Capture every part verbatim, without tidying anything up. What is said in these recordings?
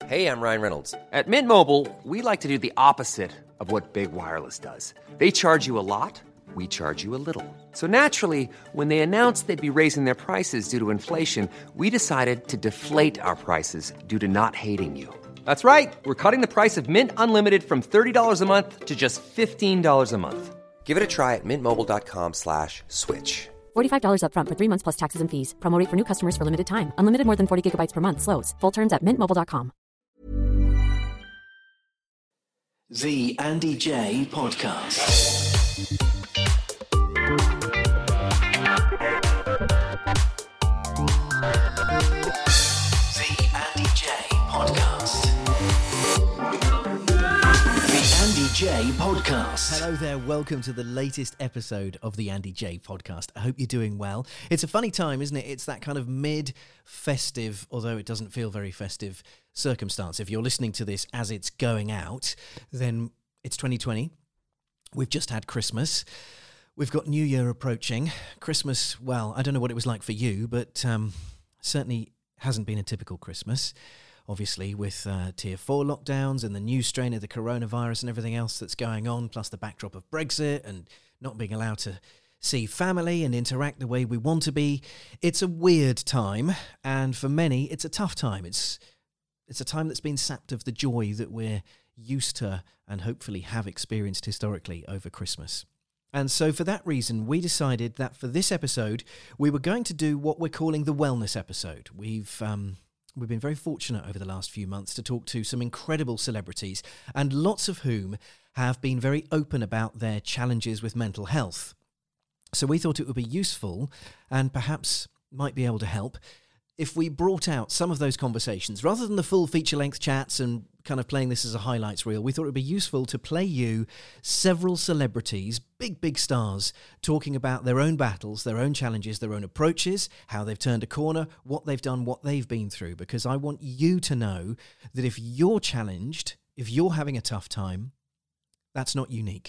Hey, I'm Ryan Reynolds. At Mint Mobile, we like to do the opposite of what Big Wireless does. They charge you a lot, we charge you a little. So naturally, when they announced they'd be raising their prices due to inflation, we decided to deflate our prices due to not hating you. That's right. We're cutting the price of Mint Unlimited from thirty dollars a month to just fifteen dollars a month. Give it a try at mintmobile.com slash switch. forty-five dollars up front for three months plus taxes and fees. Promo rate for new customers for limited time. Unlimited more than forty gigabytes per month. Slows full terms at mint mobile dot com. The Andy J Podcast. The Andy J Podcast. The Andy J Podcast. Hello there, welcome to the latest episode of the Andy J Podcast. I hope you're doing well. It's a funny time, isn't it? It's that kind of mid-festive, although it doesn't feel very festive, circumstance. If you're listening to this as it's going out, then it's twenty twenty. We've just had Christmas. We've got New Year approaching. Christmas, well, I don't know what it was like for you, but um, certainly hasn't been a typical Christmas. Obviously, with uh, tier four lockdowns and the new strain of the coronavirus and everything else that's going on, plus the backdrop of Brexit and not being allowed to see family and interact the way we want to be. It's a weird time, and for many, it's a tough time. It's It's a time that's been sapped of the joy that we're used to and hopefully have experienced historically over Christmas. And so for that reason, we decided that for this episode, we were going to do what we're calling the wellness episode. We've um, we've been very fortunate over the last few months to talk to some incredible celebrities, and lots of whom have been very open about their challenges with mental health. So we thought it would be useful and perhaps might be able to help if we brought out some of those conversations, rather than the full feature-length chats and kind of playing this as a highlights reel. We thought it would be useful to play you several celebrities, big, big stars, talking about their own battles, their own challenges, their own approaches, how they've turned a corner, what they've done, what they've been through, because I want you to know that if you're challenged, if you're having a tough time, that's not unique.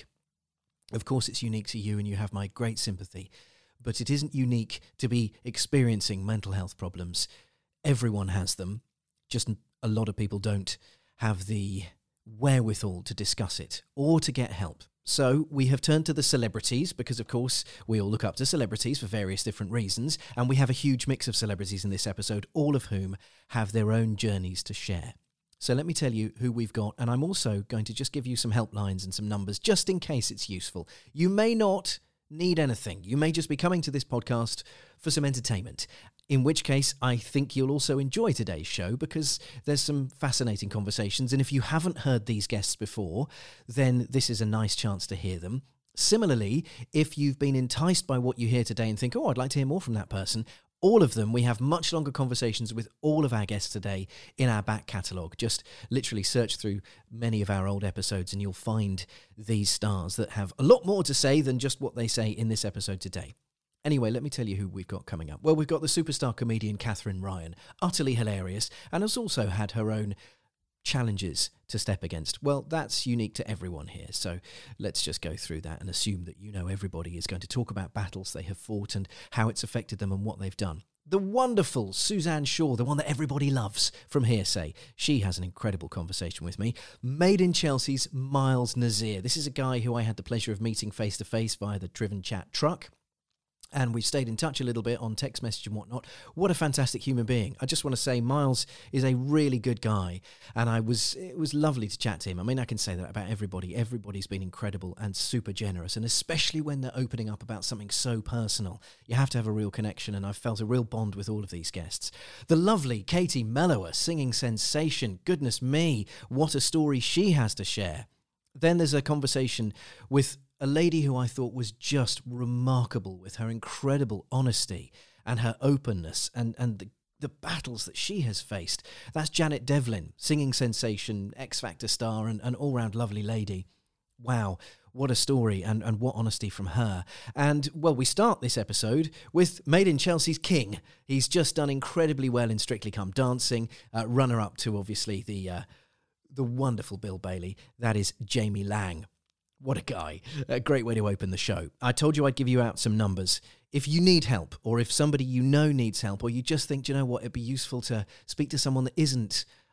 Of course, it's unique to you, and you have my great sympathy. But it isn't unique to be experiencing mental health problems. Everyone has them, just a lot of people don't have the wherewithal to discuss it or to get help. So we have turned to the celebrities because, of course, we all look up to celebrities for various different reasons, and we have a huge mix of celebrities in this episode, all of whom have their own journeys to share. So let me tell you who we've got, and I'm also going to just give you some helplines and some numbers just in case it's useful. You may not need anything. You may just be coming to this podcast for some entertainment, in which case I think you'll also enjoy today's show because there's some fascinating conversations, and if you haven't heard these guests before, then this is a nice chance to hear them. Similarly, if you've been enticed by what you hear today and think, oh, I'd like to hear more from that person, all of them, we have much longer conversations with all of our guests today in our back catalogue. Just literally search through many of our old episodes and you'll find these stars that have a lot more to say than just what they say in this episode today. Anyway, let me tell you who we've got coming up. Well, we've got the superstar comedian Katherine Ryan, utterly hilarious, and has also had her own challenges to step against. Well, that's unique to everyone here, so let's just go through that and assume that you know everybody is going to talk about battles they have fought and how it's affected them and what they've done. The wonderful Suzanne Shaw, the one that everybody loves from Hearsay. She has an incredible conversation with me. Made in Chelsea's Miles Nazir. This is a guy who I had the pleasure of meeting face-to-face via the Driven Chat truck. And we've stayed in touch a little bit on text message and whatnot. What a fantastic human being. I just want to say Miles is a really good guy. And I was it was lovely to chat to him. I mean, I can say that about everybody. Everybody's been incredible and super generous. And especially when they're opening up about something so personal. You have to have a real connection. And I've felt a real bond with all of these guests. The lovely Katie Mellower, singing sensation. Goodness me, what a story she has to share. Then there's a conversation with a lady who I thought was just remarkable with her incredible honesty and her openness and, and the, the battles that she has faced. That's Janet Devlin, singing sensation, X Factor star, and an all-round lovely lady. Wow, what a story and, and what honesty from her. And, well, we start this episode with Made in Chelsea's King. He's just done incredibly well in Strictly Come Dancing, uh, runner-up to, obviously, the, uh, the wonderful Bill Bailey. That is Jamie Lang. What a guy. A great way to open the show. I told you I'd give you out some numbers. If you need help, or if somebody you know needs help, or you just think, do you know what, it'd be useful to speak to someone that isn't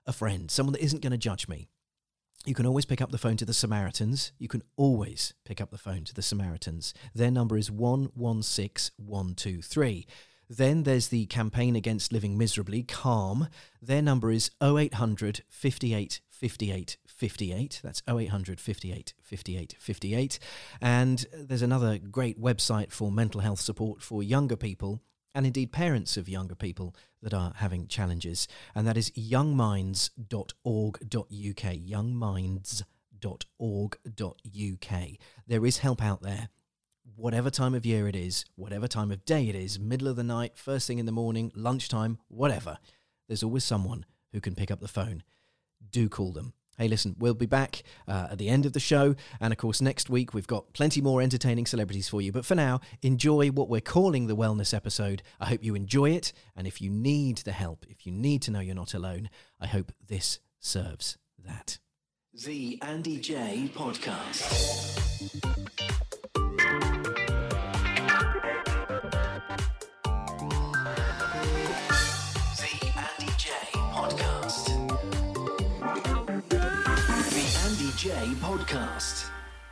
a friend, someone that isn't going to judge me, you can always pick up the phone to the Samaritans. You can always pick up the phone to the Samaritans. Their number is one one six one two three. Then there's the Campaign Against Living Miserably, CALM. Their number is oh eight hundred, fifty-eight, fifty-eight, fifty-eight. That's oh eight hundred, fifty-eight, fifty-eight, fifty-eight. And there's another great website for mental health support for younger people, and indeed parents of younger people that are having challenges, and that is young minds dot org dot U K, young minds dot org dot U K. There is help out there, whatever time of year it is, whatever time of day it is, middle of the night, first thing in the morning, lunchtime, whatever. There's always someone who can pick up the phone. Do call them. Hey, listen, we'll be back uh, at the end of the show. And of course, next week, we've got plenty more entertaining celebrities for you. But for now, enjoy what we're calling the wellness episode. I hope you enjoy it. And if you need the help, if you need to know you're not alone, I hope this serves that. The Andy J Podcast. J Podcast.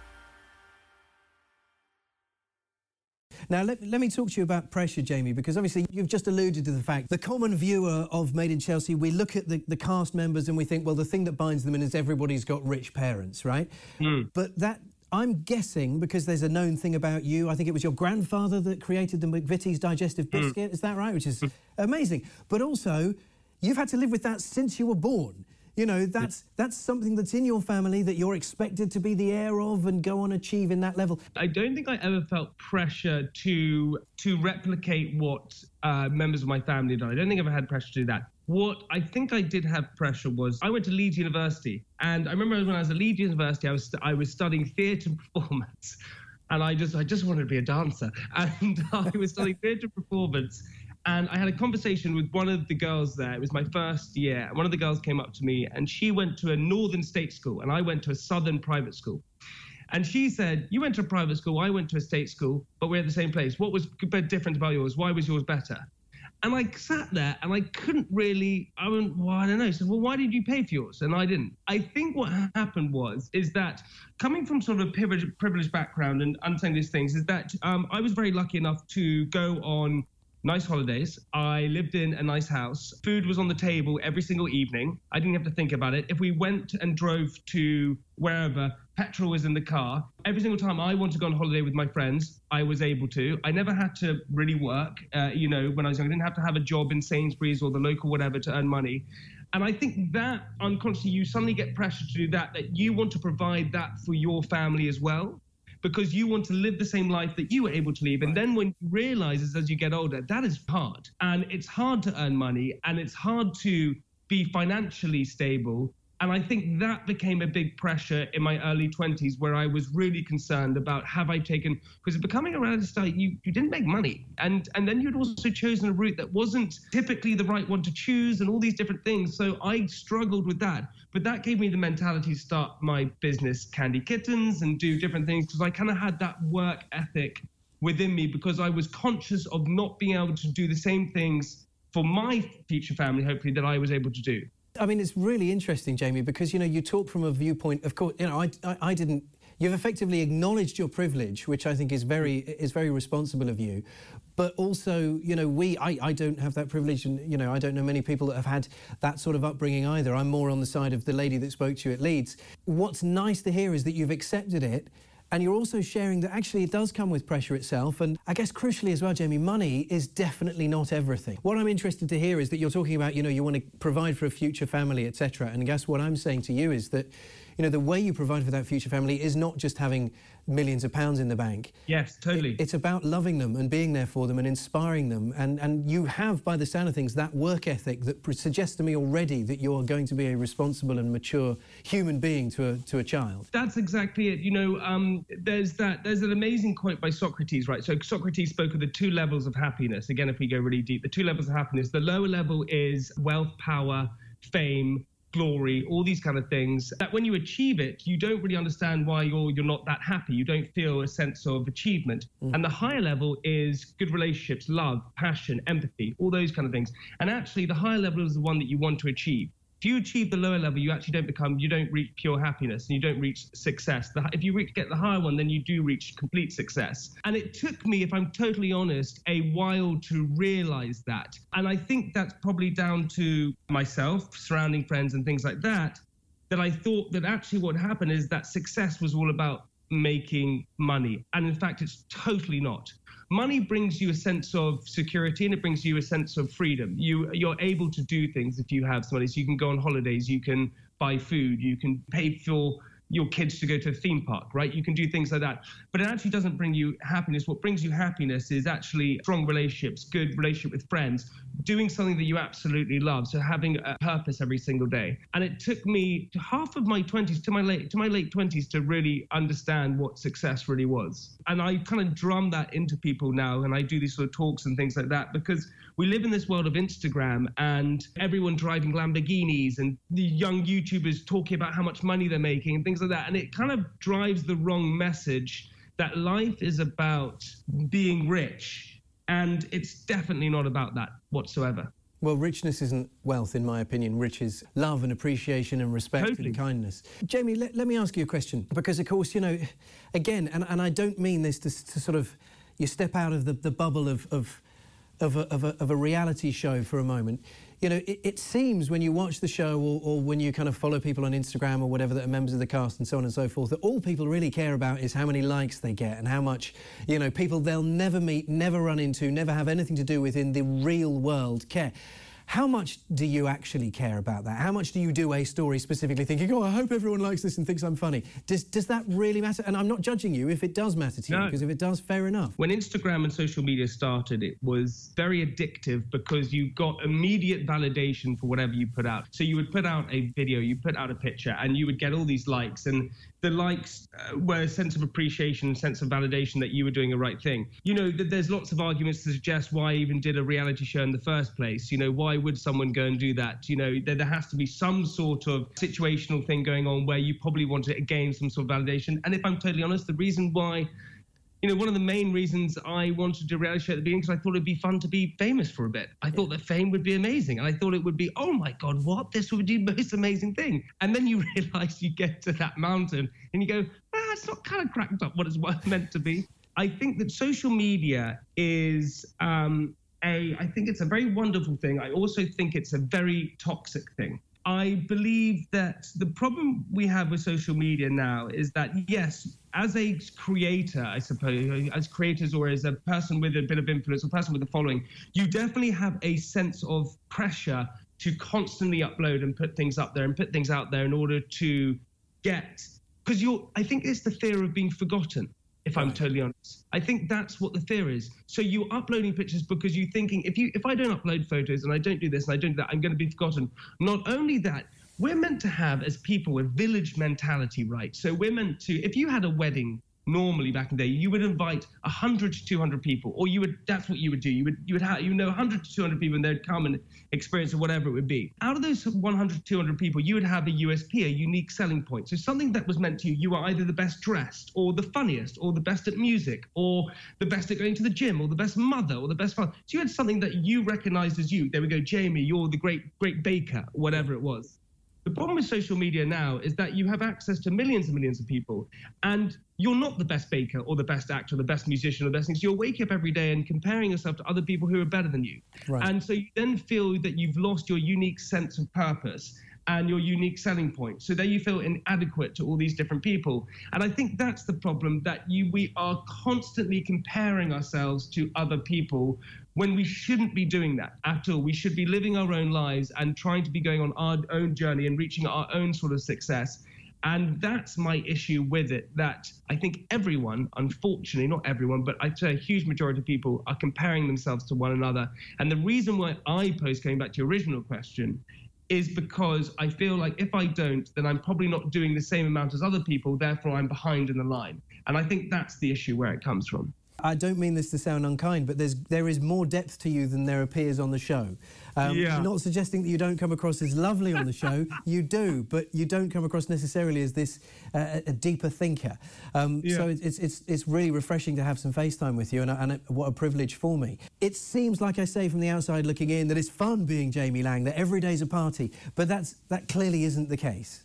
Now, let, let me talk to you about pressure, Jamie, because obviously you've just alluded to the fact the common viewer of Made in Chelsea, we look at the, the cast members and we think, well, the thing that binds them in is everybody's got rich parents, right? Mm. But that, I'm guessing, because there's a known thing about you, I think it was your grandfather that created the McVitie's digestive biscuit, mm. is that right? Which is mm. amazing. But also, you've had to live with that since you were born. You know, that's that's something that's in your family that you're expected to be the heir of and go on achieving that level. I don't think I ever felt pressure to to replicate what uh, members of my family did. I don't think I ever had pressure to do that. What I think I did have pressure was I went to Leeds University, and I remember when I was at Leeds University, I was I was studying theatre performance, and I just I just wanted to be a dancer, and I was studying theatre performance. And I had a conversation with one of the girls there. It was my first year. And one of the girls came up to me, and she went to a northern state school, and I went to a southern private school. And she said, you went to a private school, I went to a state school, but we're at the same place. What was different about yours? Why was yours better? And I sat there, and I couldn't really, I went, well, I don't know. I said, well, why did you pay for yours? And I didn't. I think what happened was, is that coming from sort of a privileged, privileged background and understanding these things, is that um, I was very lucky enough to go on nice holidays. I lived in a nice house. Food was on the table every single evening. I didn't have to think about it. If we went and drove to wherever, petrol was in the car. Every single time I wanted to go on holiday with my friends, I was able to. I never had to really work. Uh, you know, when I was young, I didn't have to have a job in Sainsbury's or the local whatever to earn money. And I think that unconsciously you suddenly get pressure to do that, that you want to provide that for your family as well, because you want to live the same life that you were able to live. And then when you realize as you get older, that is hard. And it's hard to earn money, and it's hard to be financially stable. And I think that became a big pressure in my early twenties, where I was really concerned about, have I taken, because becoming a reality star, you, you didn't make money. And, and then you'd also chosen a route that wasn't typically the right one to choose and all these different things. So I struggled with that. But that gave me the mentality to start my business, Candy Kittens, and do different things, because I kind of had that work ethic within me, because I was conscious of not being able to do the same things for my future family, hopefully, that I was able to do. I mean, it's really interesting, Jamie, because, you know, you talk from a viewpoint, of course, you know, I, I, I didn't, you've effectively acknowledged your privilege, which I think is very, is very responsible of you. But also, you know, we, I, I don't have that privilege, and, you know, I don't know many people that have had that sort of upbringing either. I'm more on the side of the lady that spoke to you at Leeds. What's nice to hear is that you've accepted it, and you're also sharing that actually it does come with pressure itself. And I guess crucially as well, Jamie, money is definitely not everything. What I'm interested to hear is that you're talking about, you know, you want to provide for a future family, et cetera. And I guess what I'm saying to you is that, you know, the way you provide for that future family is not just having millions of pounds in the bank. Yes, totally. It, it's about loving them and being there for them and inspiring them. And, and you have, by the sound of things, that work ethic that suggests to me already that you're going to be a responsible and mature human being to a, to a child. That's exactly it. You know, um, there's that. There's an amazing quote by Socrates, right? So Socrates spoke of the two levels of happiness. Again, if we go really deep, the two levels of happiness. The lower level is wealth, power, fame, glory, all these kind of things, that when you achieve it, you don't really understand why you're you're not that happy. You don't feel a sense of achievement. Mm. And the higher level is good relationships, love, passion, empathy, all those kind of things. And actually, the higher level is the one that you want to achieve. If you achieve the lower level, you actually don't become, you don't reach pure happiness and you don't reach success. The, if you reach, get the higher one, then you do reach complete success. And it took me, if I'm totally honest, a while to realize that. And I think that's probably down to myself, surrounding friends and things like that, that I thought that actually what happened is that success was all about making money. And in fact, it's totally not. Money brings you a sense of security and it brings you a sense of freedom. You, you're able to do things if you have some money. So you can go on holidays, you can buy food, you can pay for your kids to go to a theme park, right? You can do things like that. But it actually doesn't bring you happiness. What brings you happiness is actually strong relationships, good relationship with friends, doing something that you absolutely love. So having a purpose every single day. And it took me to half of my twenties, to my late to my late twenties, to really understand what success really was. And I kind of drum that into people now, and I do these sort of talks and things like that, because we live in this world of Instagram and everyone driving Lamborghinis and the young YouTubers talking about how much money they're making and things like that. And it kind of drives the wrong message that life is about being rich. And it's definitely not about that whatsoever. Well, richness isn't wealth, in my opinion. Rich is love and appreciation and respect Totally. and kindness. Jamie, let, let me ask you a question. Because, of course, you know, again, and, and I don't mean this to, to sort of, you step out of the, the bubble of, of, of, a, of, a, of a reality show for a moment. You know, it, it seems when you watch the show or, or when you kind of follow people on Instagram or whatever that are members of the cast and so on and so forth, that all people really care about is how many likes they get and how much, you know, people they'll never meet, never run into, never have anything to do with in the real world care. How much do you actually care about that? How much do you do a story specifically thinking, oh, I hope everyone likes this and thinks I'm funny? Does, does that really matter? And I'm not judging you if it does matter to you, No. because if it does, fair enough. When Instagram and social media started, it was very addictive because you got immediate validation for whatever you put out. So you would put out a video, you put out a picture, and you would get all these likes. And the likes uh, were a sense of appreciation, a sense of validation that you were doing the right thing. You know, th- there's lots of arguments to suggest why I even did a reality show in the first place. You know, why would someone go and do that? You know, there, there has to be some sort of situational thing going on where you probably want to gain some sort of validation. And if I'm totally honest, the reason why, you know, one of the main reasons I wanted to do a reality show at the beginning, because I thought it'd be fun to be famous for a bit. I thought that fame would be amazing. And I thought it would be, oh my God, what? This would be the most amazing thing. And then you realize you get to that mountain and you go, ah, it's not kind of cracked up what it's meant to be. I think that social media is um, a, I think it's a very wonderful thing. I also think it's a very toxic thing. I believe that the problem we have with social media now is that, yes, as a creator, I suppose, as creators or as a person with a bit of influence, a person with a following, you definitely have a sense of pressure to constantly upload and put things up there and put things out there in order to get, because you're, I think it's the fear of being forgotten. If I'm totally honest, I think that's what the fear is. So you're uploading pictures because you're thinking, if you, if I don't upload photos and I don't do this and I don't do that, I'm going to be forgotten. Not only that, we're meant to have, as people, a village mentality, right? So we're meant to, if you had a wedding normally back in the day, you would invite one hundred to two hundred people, or you would, that's what you would do. You would, you would have, you know, one hundred to two hundred people, and they'd come and experience or whatever it would be. Out of those one hundred to two hundred people, you would have a U S P, a unique selling point. So something that was meant to you, you were either the best dressed, or the funniest, or the best at music, or the best at going to the gym, or the best mother, or the best father. So you had something that you recognized as you. There we go, Jamie, you're the great, great baker, whatever it was. The problem with social media now is that you have access to millions and millions of people, and you're not the best baker or the best actor or the best musician or the best things. You're waking up every day and comparing yourself to other people who are better than you. Right. And so you then feel that you've lost your unique sense of purpose and your unique selling point. So then you feel inadequate to all these different people. And I think that's the problem, that you we are constantly comparing ourselves to other people when we shouldn't be doing that at all. We should be living our own lives and trying to be going on our own journey and reaching our own sort of success. And that's my issue with it, that I think everyone, unfortunately, not everyone, but I'd say a huge majority of people are comparing themselves to one another. And the reason why I post, going back to your original question, is because I feel like if I don't, then I'm probably not doing the same amount as other people, therefore I'm behind in the line. And I think that's the issue where it comes from. I don't mean this to sound unkind, but there's there is more depth to you than there appears on the show. Um, Yeah. Not suggesting that you don't come across as lovely on the show. You do, but you don't come across necessarily as this uh, a deeper thinker. Um, Yeah. So it's, it's it's it's really refreshing to have some FaceTime with you, and, and it, what a privilege for me. It seems, like I say, from the outside looking in, that it's fun being Jamie Laing, that every day's a party, but that's that clearly isn't the case.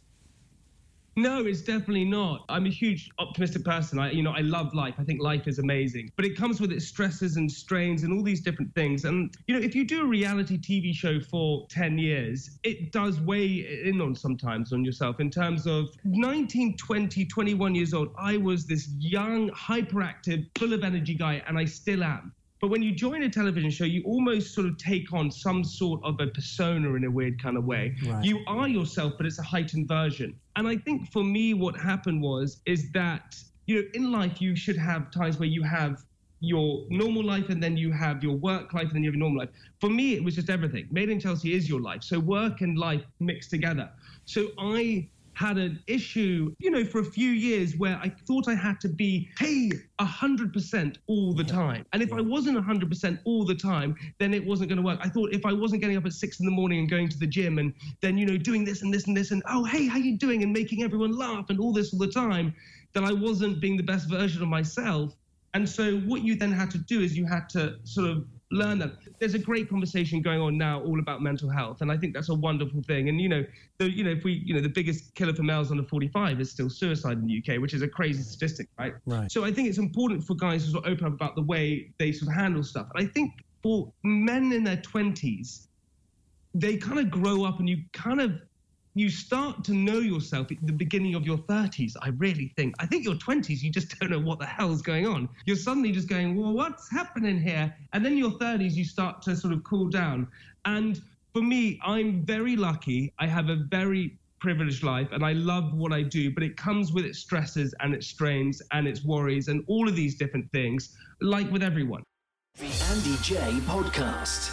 No, it's definitely not. I'm a huge optimistic person. I, you know, I love life. I think life is amazing, but it comes with its stresses and strains and all these different things. And, you know, if you do a reality T V show for ten years, it does weigh in on sometimes on yourself in terms of nineteen, twenty, twenty-one years old. I was this young, hyperactive, full of energy guy, and I still am. But when you join a television show, you almost sort of take on some sort of a persona in a weird kind of way. Right. You are yourself, but it's a heightened version. And I think for me, what happened was, is that, you know, in life, you should have times where you have your normal life and then you have your work life and then you have your normal life. For me, it was just everything. Made in Chelsea is your life. So work and life mixed together. So I had an issue, you know, for a few years where I thought I had to be, hey, one hundred percent all the time. And if I wasn't one hundred percent all the time, then it wasn't going to work. I thought if I wasn't getting up at six in the morning and going to the gym and then, you know, doing this and this and this and, oh, hey, how you doing? And making everyone laugh and all this all the time, that I wasn't being the best version of myself. And so what you then had to do is you had to sort of learn that. There's a great conversation going on now all about mental health, and I think that's a wonderful thing. And you know, the, you know, if we, you know, the biggest killer for males under forty-five is still suicide in the U K, which is a crazy statistic, right? Right. So I think it's important for guys to sort of open up about the way they sort of handle stuff. And I think for men in their twenties, they kind of grow up and you kind of you start to know yourself at the beginning of your thirties, I really think. I think your twenties, you just don't know what the hell's going on. You're suddenly just going, well, what's happening here? And then your thirties, you start to sort of cool down. And for me, I'm very lucky. I have a very privileged life and I love what I do, but it comes with its stresses and its strains and its worries and all of these different things, like with everyone. The Andy J Podcast.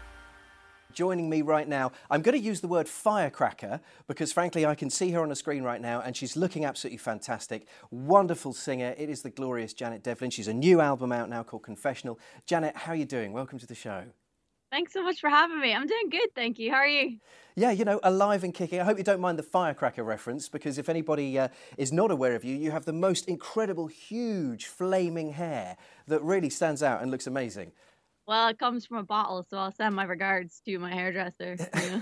Joining me right now, I'm going to use the word firecracker because frankly I can see her on the screen right now and she's looking absolutely fantastic. Wonderful singer. It is the glorious Janet Devlin. She's a new album out now called Confessional. Janet, how are you doing? Welcome to the show. Thanks so much for having me. I'm doing good, thank you. How are you? Yeah, you know, alive and kicking. I hope you don't mind the firecracker reference because if anybody uh, is not aware of you, you have the most incredible, huge, flaming hair that really stands out and looks amazing. Well, it comes from a bottle, so I'll send my regards to my hairdresser. You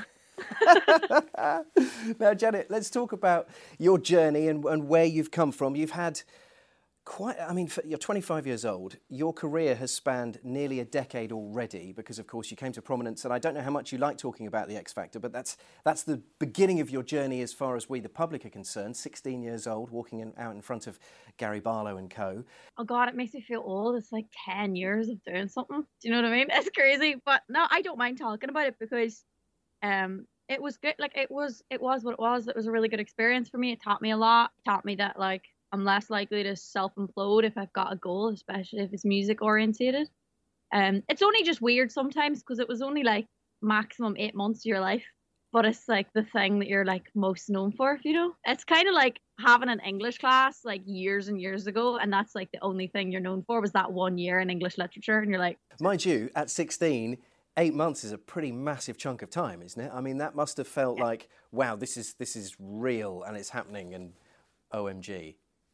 know? Now, Janet, let's talk about your journey and, and where you've come from. You've had quite, I mean, you're twenty-five years old. Your career has spanned nearly a decade already because, of course, you came to prominence. And I don't know how much you like talking about the X Factor, but that's that's the beginning of your journey as far as we, the public, are concerned. sixteen years old, walking in, out in front of Gary Barlow and co. Oh, God, it makes me feel old. It's like ten years of doing something. Do you know what I mean? It's crazy. But no, I don't mind talking about it because um, it was good. Like, it was, it was what it was. It was a really good experience for me. It taught me a lot. It taught me that, like, I'm less likely to self-implode if I've got a goal, especially if it's music orientated. Um, it's only just weird sometimes because it was only like maximum eight months of your life, but it's like the thing that you're like most known for, you know? It's kind of like having an English class like years and years ago, and that's like the only thing you're known for was that one year in English literature, and you're like... Mind you, at sixteen, eight months is a pretty massive chunk of time, isn't it? I mean, that must have felt yeah. like, wow, this is this is real and it's happening and O M G.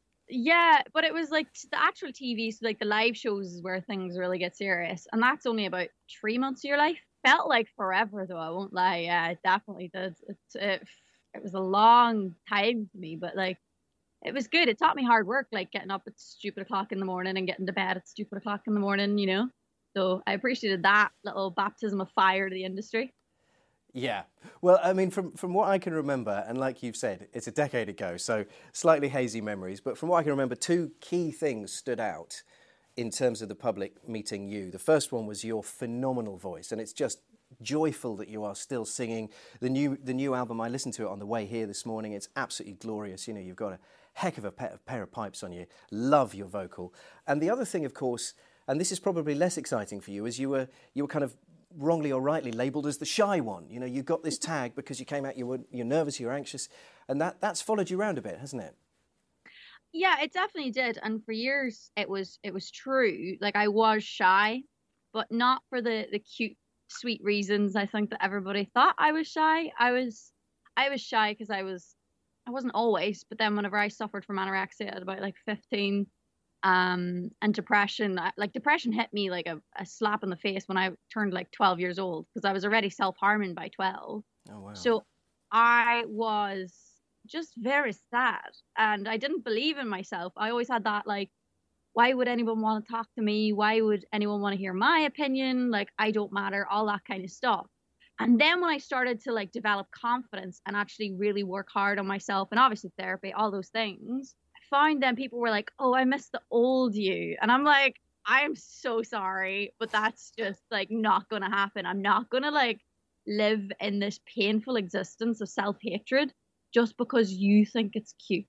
Yeah, but it was like the actual T V, so like the live shows is where things really get serious. And that's only about three months of your life. Felt like forever, though, I won't lie. Yeah, it definitely did. It, it, it was a long time to me, but like, it was good. It taught me hard work, like getting up at stupid o'clock in the morning and getting to bed at stupid o'clock in the morning, you know? So I appreciated that little baptism of fire to the industry. Yeah. Well, I mean, from, from what I can remember, and like you've said, it's a decade ago, so slightly hazy memories, but from what I can remember, two key things stood out in terms of the public meeting you. The first one was your phenomenal voice, and it's just joyful that you are still singing. The new the new album, I listened to it on the way here this morning, it's absolutely glorious. You know, you've got a heck of a pair, pair of pipes on you. Love your vocal. And the other thing, of course, and this is probably less exciting for you, is you were you were kind of wrongly or rightly labelled as the shy one. You know, you got this tag because you came out, you were you're nervous, you're anxious, and that, that's followed you around a bit, hasn't it? Yeah, it definitely did. And for years it was it was true. Like I was shy, but not for the the cute, sweet reasons I think that everybody thought I was shy. I was I was shy because I was I wasn't always, but then whenever I suffered from anorexia at about like fifteen, um, and depression, I- like depression hit me like a, a slap in the face when I turned like twelve years old because I was already self-harming by twelve. Oh, wow. So I was just very sad and I didn't believe in myself. I always had that like, why would anyone want to talk to me? Why would anyone want to hear my opinion? Like, I don't matter, all that kind of stuff. And then when I started to like develop confidence and actually really work hard on myself and obviously therapy, all those things, I found then people were like, oh, I miss the old you. And I'm like, I'm so sorry, but that's just like not going to happen. I'm not going to like live in this painful existence of self-hatred just because you think it's cute.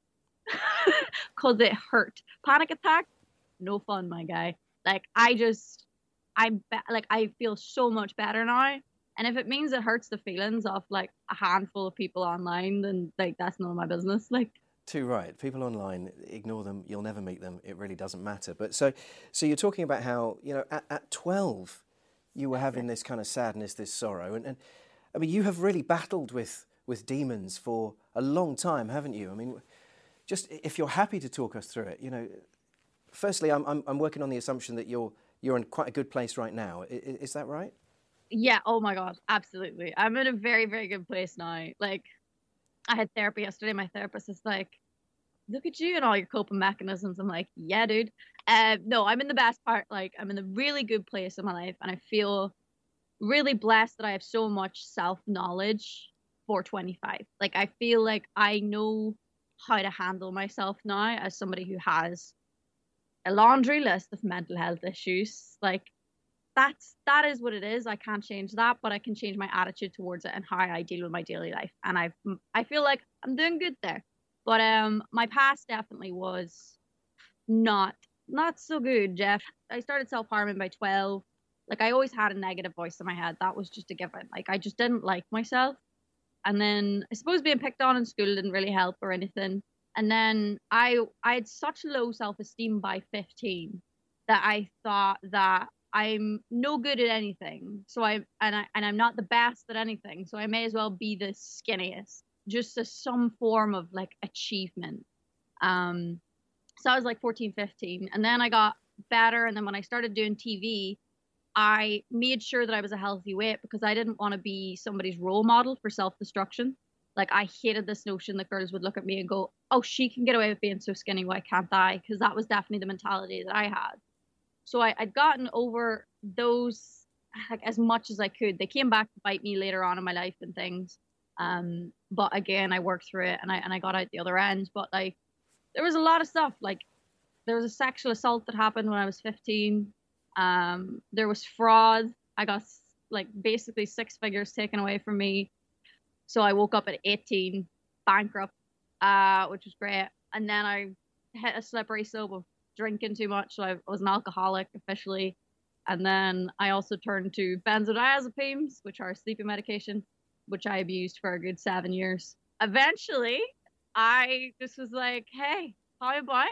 Because it hurt. Panic attack, no fun, my guy. Like, I just, I'm be- like, I feel so much better now. And if it means it hurts the feelings of like a handful of people online, then like that's none of my business. Like, Too right. People online, ignore them. You'll never meet them. It really doesn't matter. But so, so you're talking about how, you know, at, at twelve, you were having this kind of sadness, this sorrow, and, and I mean, you have really battled with with demons for a long time, haven't you? I mean, just if you're happy to talk us through it, you know. Firstly, I'm I'm, I'm working on the assumption that you're you're in quite a good place right now. Is, is that right? yeah, oh my God, absolutely. I'm in a very, very good place now. Like, I had therapy yesterday. My therapist is like, look at you and all your coping mechanisms. I'm like, yeah, dude. Uh, no, I'm in the best part. Like, I'm in a really good place in my life. And I feel really blessed that I have so much self-knowledge for twenty-five. Like, I feel like I know how to handle myself now as somebody who has a laundry list of mental health issues. Like, that's that is what it is. I can't change that, but I can change my attitude towards it and how I deal with my daily life. And I I feel like I'm doing good there. But um, my past definitely was not not so good, Jeff. I started self-harming by twelve. Like, I always had a negative voice in my head. That was just a given. Like, I just didn't like myself. And then I suppose being picked on in school didn't really help or anything. And then I I had such low self-esteem by fifteen that I thought that I'm no good at anything. So I and I and I'm not the best at anything. So I may as well be the skinniest, just as some form of like achievement. Um, so I was like fourteen, fifteen, and then I got better. And then when I started doing T V, I made sure that I was a healthy weight because I didn't want to be somebody's role model for self-destruction. Like, I hated this notion that girls would look at me and go, oh, she can get away with being so skinny, why can't I? Because that was definitely the mentality that I had. So I, I'd gotten over those like as much as I could. They came back to bite me later on in my life and things. Um, but again, I worked through it and I and I got out the other end. But like, there was a lot of stuff. Like, there was a sexual assault that happened when I was fifteen. Um, there was fraud. I got like basically six figures taken away from me. So I woke up at eighteen, bankrupt, uh, which was great. And then I hit a slippery slope of drinking too much. So I was an alcoholic officially. And then I also turned to benzodiazepines, which are a sleeping medication, which I abused for a good seven years. Eventually, I just was like, hey, how about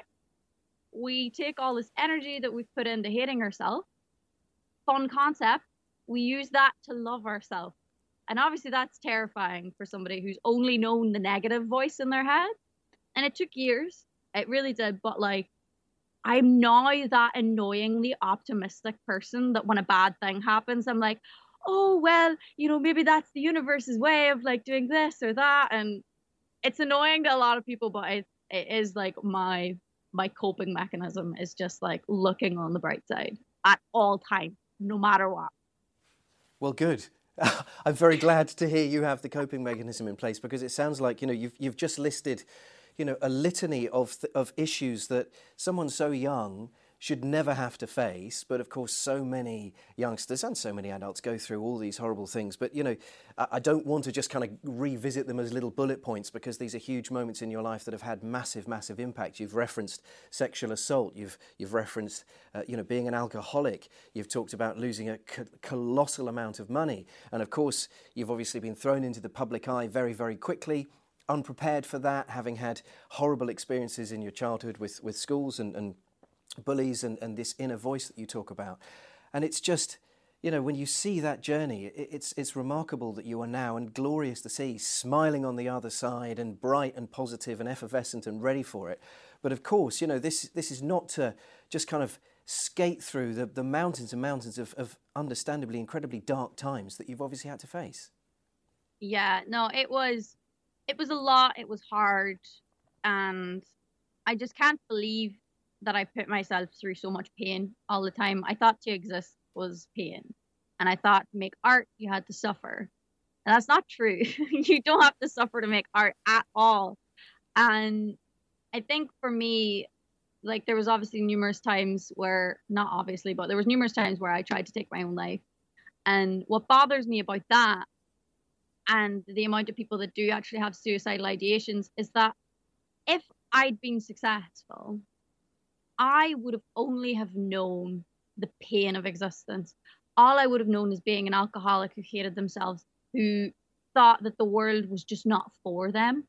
we take all this energy that we've put into hating ourselves, fun concept, we use that to love ourselves. And obviously that's terrifying for somebody who's only known the negative voice in their head. And it took years. It really did. But like, I'm now that annoyingly optimistic person that when a bad thing happens, I'm like, oh, well, you know, maybe that's the universe's way of like doing this or that. And it's annoying to a lot of people, but it, it is like my my coping mechanism is just like looking on the bright side at all times, no matter what. Well, good. I'm very glad to hear you have the coping mechanism in place, because it sounds like, you know, you've you've just listed, you know, a litany of th- of issues that someone so young should never have to face. But of course, so many youngsters and so many adults go through all these horrible things. But, you know, I, I don't want to just kind of revisit them as little bullet points, because these are huge moments in your life that have had massive, massive impact. You've referenced sexual assault. You've you've referenced, uh, you know, being an alcoholic. You've talked about losing a co- colossal amount of money. And of course, you've obviously been thrown into the public eye very, very quickly. unprepared for that, having had horrible experiences in your childhood with, with schools and, and bullies and, and this inner voice that you talk about. And it's just, you know, when you see that journey, it, it's it's remarkable that you are now, and glorious to see, smiling on the other side and bright and positive and effervescent and ready for it. But of course, you know, this this is not to just kind of skate through the, the mountains and mountains of, of understandably incredibly dark times that you've obviously had to face. Yeah, no, it was, it was a lot. It was hard. And I just can't believe that I put myself through so much pain all the time. I thought to exist was pain. And I thought to make art, you had to suffer. And that's not true. You don't have to suffer to make art at all. And I think for me, like there was obviously numerous times where, not obviously, but there was numerous times where I tried to take my own life. And what bothers me about that and the amount of people that do actually have suicidal ideations is that if I'd been successful, I would have only have known the pain of existence. All I would have known is being an alcoholic who hated themselves, who thought that the world was just not for them.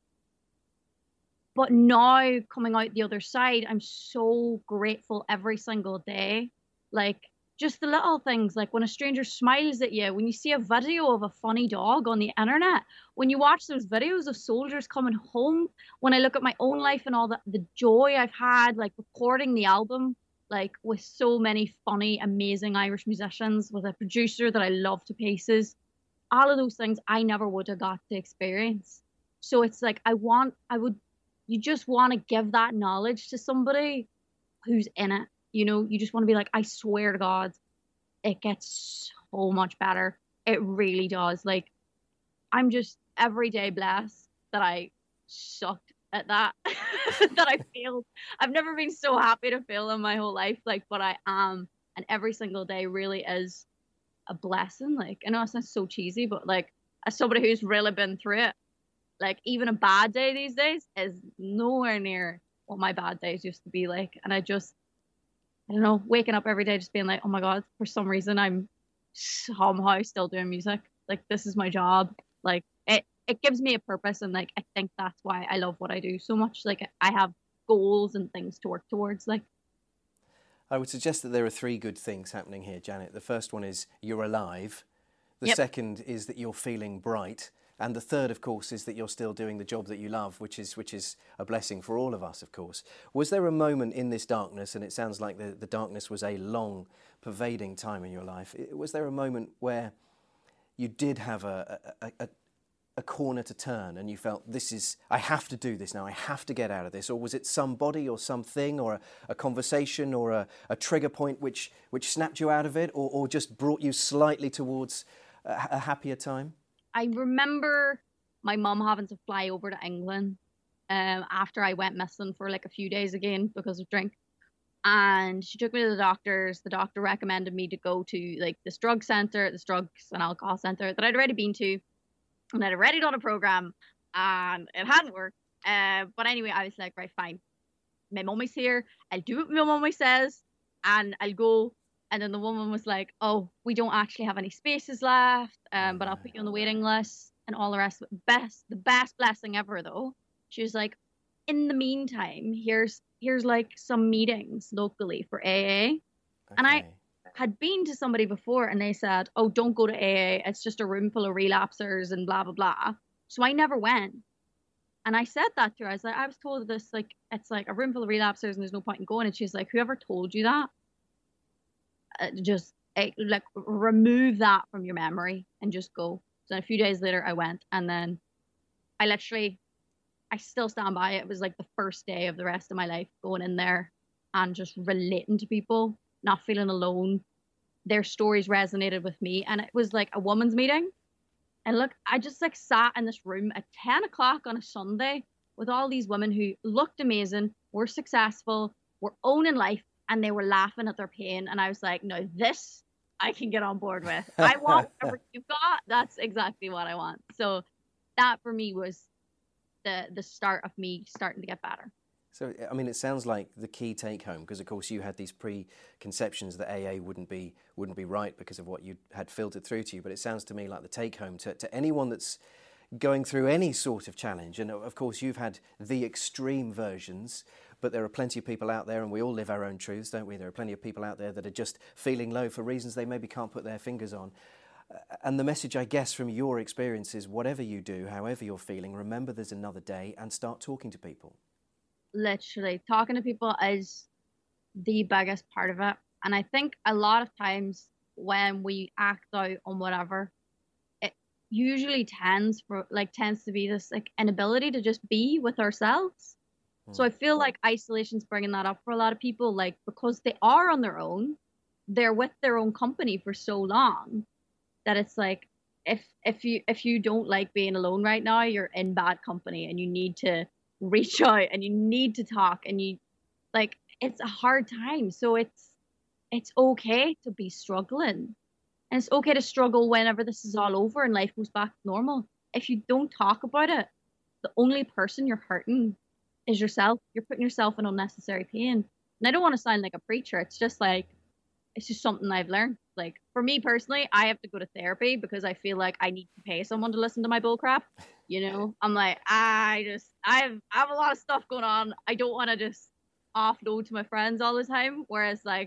But now coming out the other side, I'm so grateful every single day. Like just the little things, like when a stranger smiles at you, when you see a video of a funny dog on the internet, when you watch those videos of soldiers coming home, when I look at my own life and all the, the joy I've had, like recording the album, like with so many funny, amazing Irish musicians, with a producer that I love to pieces, all of those things I never would have got to experience. So it's like, I want, I would, you just want to give that knowledge to somebody who's in it. You know, you just want to be like, I swear to God, it gets so much better. It really does. Like, I'm just every day blessed that I sucked at that, that I failed. I've never been so happy to fail in my whole life, like, but I am. And every single day really is a blessing. Like, I know it sounds so cheesy, but like, as somebody who's really been through it, like, even a bad day these days is nowhere near what my bad days used to be like. And I just, I don't know, waking up every day just being like, oh my God, for some reason I'm somehow still doing music. Like, this is my job. Like, it, it gives me a purpose. And like, I think that's why I love what I do so much. Like, I have goals and things to work towards. Like, I would suggest that there are three good things happening here, Janet. The first one is you're alive. The Yep. second is that you're feeling bright. And the third, of course, is that you're still doing the job that you love, which is which is a blessing for all of us, of course. Was there a moment in this darkness, and it sounds like the, the darkness was a long, pervading time in your life, was there a moment where you did have a, a, a, a corner to turn and you felt, this is, I have to do this now, I have to get out of this? Or was it somebody or something or a, a conversation or a, a trigger point which, which snapped you out of it or, or just brought you slightly towards a, a happier time? I remember my mum having to fly over to England um, after I went missing for like a few days again because of drink. And she took me to the doctors. The doctor recommended me to go to like this drug centre, this drugs and alcohol centre that I'd already been to. And I'd already done a programme and it hadn't worked. Uh, but anyway, I was like, right, fine. My mummy's here. I'll do what my mummy says and I'll go. And then the woman was like, oh, we don't actually have any spaces left, um, but I'll put you on the waiting list and all the rest. Best, the best blessing ever, though. She was like, in the meantime, here's here's like some meetings locally for A A. Okay. And I had been to somebody before and they said, oh, don't go to A A. It's just a room full of relapsers and blah, blah, blah. So I never went. And I said that to her. I was like, I was told this, like, it's like a room full of relapsers and there's no point in going. And she's like, whoever told you that? Uh, just uh, like remove that from your memory and just go. So a few days later I went and then I literally, I still stand by it. It was like the first day of the rest of my life going in there and just relating to people, not feeling alone. Their stories resonated with me and it was like a woman's meeting. And look, I just like sat in this room at ten o'clock on a Sunday with all these women who looked amazing, were successful, were owning life, and they were laughing at their pain. And I was like, no, this I can get on board with. I want whatever you've got. That's exactly what I want. So that for me was the the start of me starting to get better. So, I mean, it sounds like the key take home, because of course you had these preconceptions that A A wouldn't be wouldn't be right because of what you had filtered through to you. But it sounds to me like the take home to, to anyone that's going through any sort of challenge, and of course you've had the extreme versions, but there are plenty of people out there, and we all live our own truths, don't we? There are plenty of people out there that are just feeling low for reasons they maybe can't put their fingers on. And the message, I guess, from your experience is whatever you do, however you're feeling, remember there's another day and start talking to people. Literally, talking to people is the biggest part of it. And I think a lot of times when we act out on whatever, it usually tends for like tends to be this like inability to just be with ourselves. Hmm. So I feel like isolation's bringing that up for a lot of people, like because they are on their own, they're with their own company for so long that it's like if if you if you don't like being alone right now, you're in bad company and you need to reach out and you need to talk, and you like it's a hard time. So it's it's okay to be struggling, and it's okay to struggle whenever this is all over and life goes back to normal. If you don't talk about it, the only person you're hurting is yourself. You're putting yourself in unnecessary pain. And I don't want to sound like a preacher. It's just like it's just something I've learned. Like for me personally, I have to go to therapy because I feel like I need to pay someone to listen to my bull crap. You know, I'm like, I just, I have, I have a lot of stuff going on. I don't want to just offload to my friends all the time. Whereas like,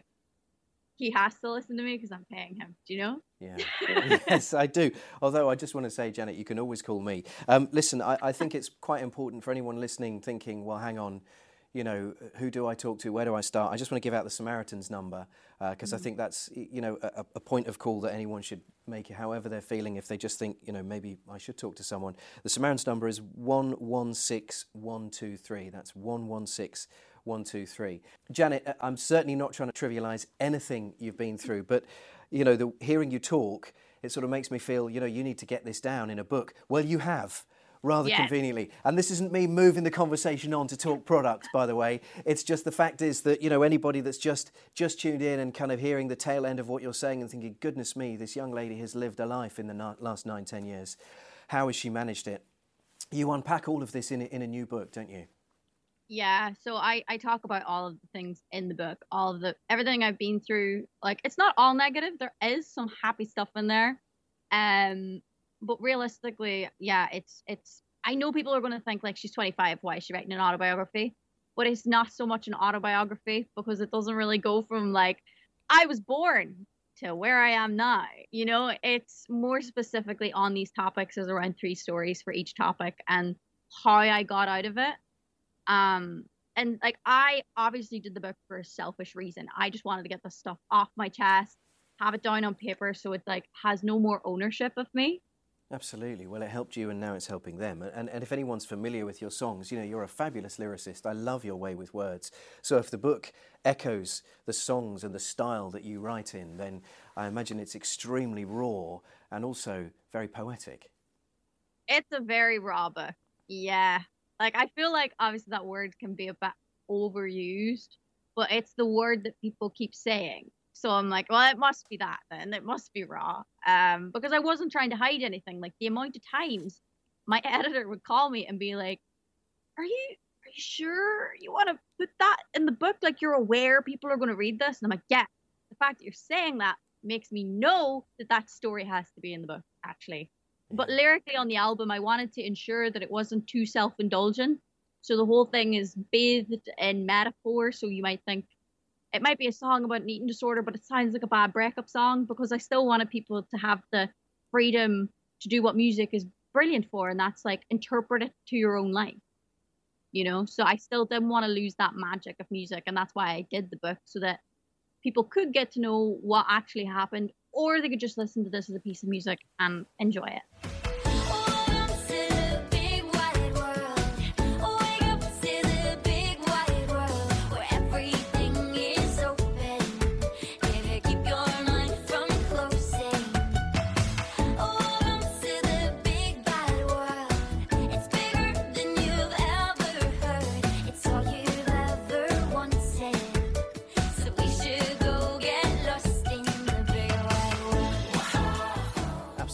he has to listen to me because I'm paying him. Do you know? Yeah. Yes, I do. Although I just want to say, Janet, you can always call me. Um, listen, I, I think it's quite important for anyone listening thinking, well, hang on, you know, who do I talk to? Where do I start? I just want to give out the Samaritan's number because uh, mm. I think that's, you know, a, a point of call that anyone should make, however they're feeling. If they just think, you know, maybe I should talk to someone. The Samaritan's number is one one six one two three. That's one one six one two three. Janet, I'm certainly not trying to trivialise anything you've been through, but, you know, the, hearing you talk, it sort of makes me feel, you know, you need to get this down in a book. Well, you have. Rather yeah. conveniently. And this isn't me moving the conversation on to talk product, by the way. It's just the fact is that, you know, anybody that's just just tuned in and kind of hearing the tail end of what you're saying and thinking, goodness me, this young lady has lived a life in the na- last nine, ten years. How has she managed it? You unpack all of this in a, in a new book, don't you? Yeah, so I, I talk about all of the things in the book, all of the, everything I've been through. Like, it's not all negative. There is some happy stuff in there. Um, But realistically, yeah, it's, it's, I know people are going to think like she's twenty-five, why is she writing an autobiography? But it's not so much an autobiography because it doesn't really go from like, I was born to where I am now. You know, it's more specifically on these topics. There's around three stories for each topic and how I got out of it. Um, and like, I obviously did the book for a selfish reason. I just wanted to get this stuff off my chest, have it down on paper so it like has no more ownership of me. Absolutely. Well, it helped you and now it's helping them. And, and if anyone's familiar with your songs, you know, you're a fabulous lyricist. I love your way with words. So if the book echoes the songs and the style that you write in, then I imagine it's extremely raw and also very poetic. It's a very raw book. Yeah. Like, I feel like obviously that word can be a bit overused, but it's the word that people keep saying. So I'm like, well, it must be that then. It must be raw. Um, because I wasn't trying to hide anything. Like, the amount of times my editor would call me and be like, are you are you sure you want to put that in the book? Like, you're aware people are going to read this? And I'm like, yeah. The fact that you're saying that makes me know that that story has to be in the book, actually. But lyrically on the album, I wanted to ensure that it wasn't too self-indulgent. So the whole thing is bathed in metaphor. So you might think, it might be a song about an eating disorder, but it sounds like a bad breakup song because I still wanted people to have the freedom to do what music is brilliant for, and that's like interpret it to your own life, you know? So I still didn't want to lose that magic of music, and that's why I did the book, so that people could get to know what actually happened, or they could just listen to this as a piece of music and enjoy it.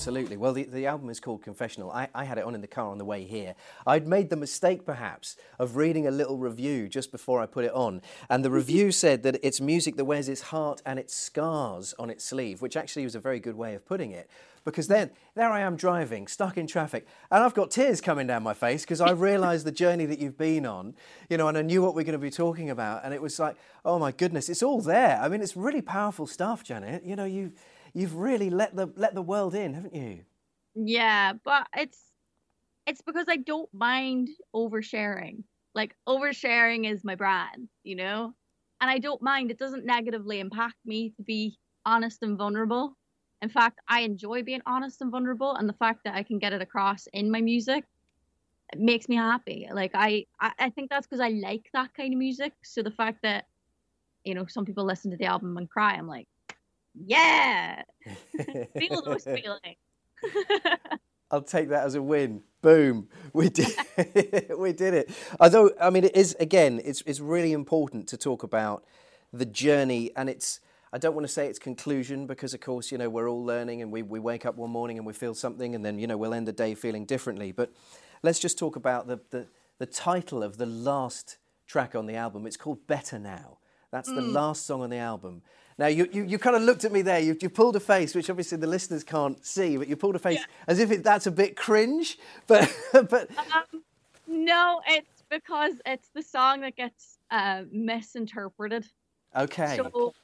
Absolutely. Well, the, the album is called Confessional. I, I had it on in the car on the way here. I'd made the mistake, perhaps, of reading a little review just before I put it on. And the review said that it's music that wears its heart and its scars on its sleeve, which actually was a very good way of putting it. Because then, there I am driving, stuck in traffic, and I've got tears coming down my face because I realised the journey that you've been on, you know, and I knew what we're going to be talking about. And it was like, oh my goodness, it's all there. I mean, it's really powerful stuff, Janet. You know, you... You've really let the let the world in, haven't you? Yeah, but it's it's because I don't mind oversharing. Like, oversharing is my brand, you know? And I don't mind. It doesn't negatively impact me to be honest and vulnerable. In fact, I enjoy being honest and vulnerable, and the fact that I can get it across in my music, it makes me happy. Like, I, I, I think that's because I like that kind of music. So the fact that, you know, some people listen to the album and cry, I'm like, yeah, feel those feelings. I'll take that as a win. Boom, we did, we did it. Although, I mean, it is again, it's it's really important to talk about the journey, and it's. I don't want to say it's conclusion because, of course, you know, we're all learning, and we we wake up one morning and we feel something, and then you know we'll end the day feeling differently. But let's just talk about the the, the title of the last track on the album. It's called Better Now. That's the mm. last song on the album. Now, you, you, you kind of looked at me there. You, you pulled a face, which obviously the listeners can't see, but you pulled a face yeah. as if it, that's a bit cringe. But but um, no, it's because it's the song that gets uh, misinterpreted. Okay. So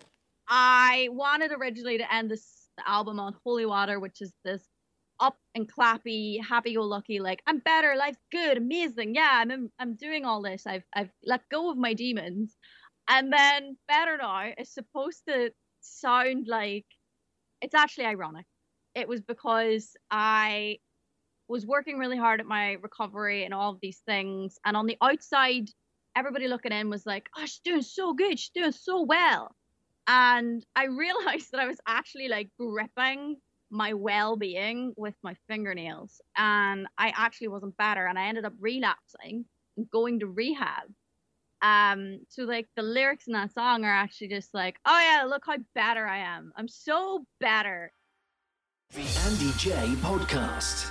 I wanted originally to end this album on Holy Water, which is this up and clappy, happy-go-lucky, like, I'm better, life's good, amazing, yeah, I'm I'm doing all this. I've I've let go of my demons. And then Better Now is supposed to sound like, it's actually ironic. It was because I was working really hard at my recovery and all of these things. And on the outside, everybody looking in was like, oh, she's doing so good. She's doing so well. And I realized that I was actually like gripping my well-being with my fingernails. And I actually wasn't better. And I ended up relapsing and going to rehab. Um, so like the lyrics in that song are actually just like, oh yeah, look how better I am. I'm so better. The Andy J Podcast.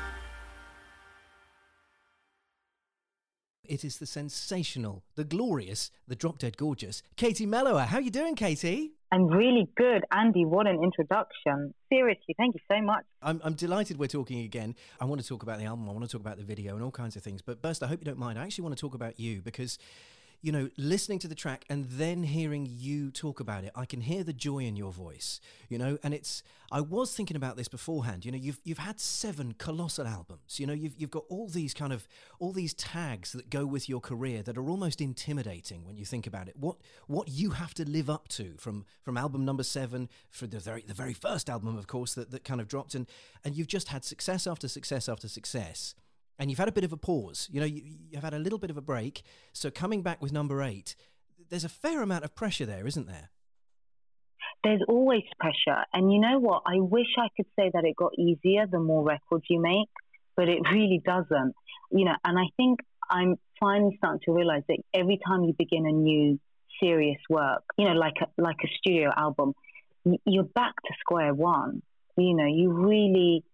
It is the sensational, the glorious, the drop-dead gorgeous Katie Mellower. How are you doing, Katie? I'm really good. Andy, what an introduction. Seriously, thank you so much. I'm, I'm delighted we're talking again. I want to talk about the album, I want to talk about the video and all kinds of things. But first, I hope you don't mind. I actually want to talk about you because, you know, listening to the track and then hearing you talk about it, I can hear the joy in your voice, you know, and it's, I was thinking about this beforehand, you know, you've you've had seven colossal albums, you know, you've you've got all these kind of, all these tags that go with your career that are almost intimidating when you think about it. What what you have to live up to from from album number seven, for the very the very first album, of course, that, that kind of dropped, and and you've just had success after success after success. And you've had a bit of a pause, you know, you, you've had a little bit of a break. So coming back with number eight, there's a fair amount of pressure there, isn't there? There's always pressure. And you know what? I wish I could say that it got easier the more records you make, but it really doesn't. You know, and I think I'm finally starting to realize that every time you begin a new serious work, you know, like a, like a studio album, you're back to square one. You know, you really...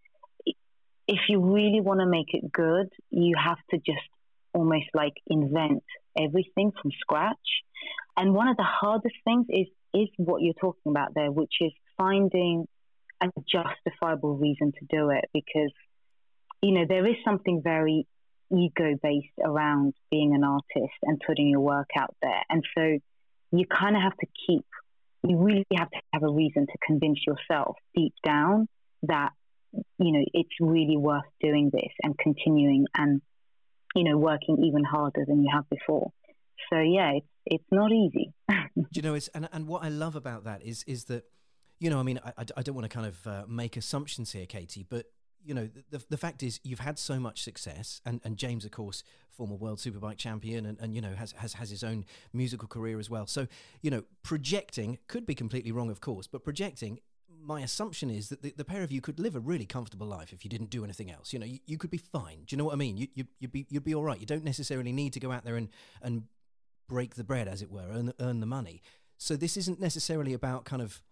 If you really want to make it good, you have to just almost like invent everything from scratch. And one of the hardest things is is what you're talking about there, which is finding a justifiable reason to do it. Because, you know, there is something very ego-based around being an artist and putting your work out there. And so you kind of have to keep, you really have to have a reason to convince yourself deep down that, you know, it's really worth doing this and continuing and, you know, working even harder than you have before. So, yeah, it's it's not easy. You know, it's and, and what I love about that is is that, you know, I mean, I, I don't want to kind of uh, make assumptions here, Katie, but, you know, the the fact is you've had so much success, and, and James, of course, former World Superbike champion, and, and you know, has, has, has his own musical career as well. So, you know, projecting, could be completely wrong, of course, but projecting, my assumption is that the, the pair of you could live a really comfortable life if you didn't do anything else. You know, you, you could be fine. Do you know what I mean? You, you, you'd be you'd be all right. You don't necessarily need to go out there and, and break the bread, as it were, earn, earn the money. So this isn't necessarily about kind of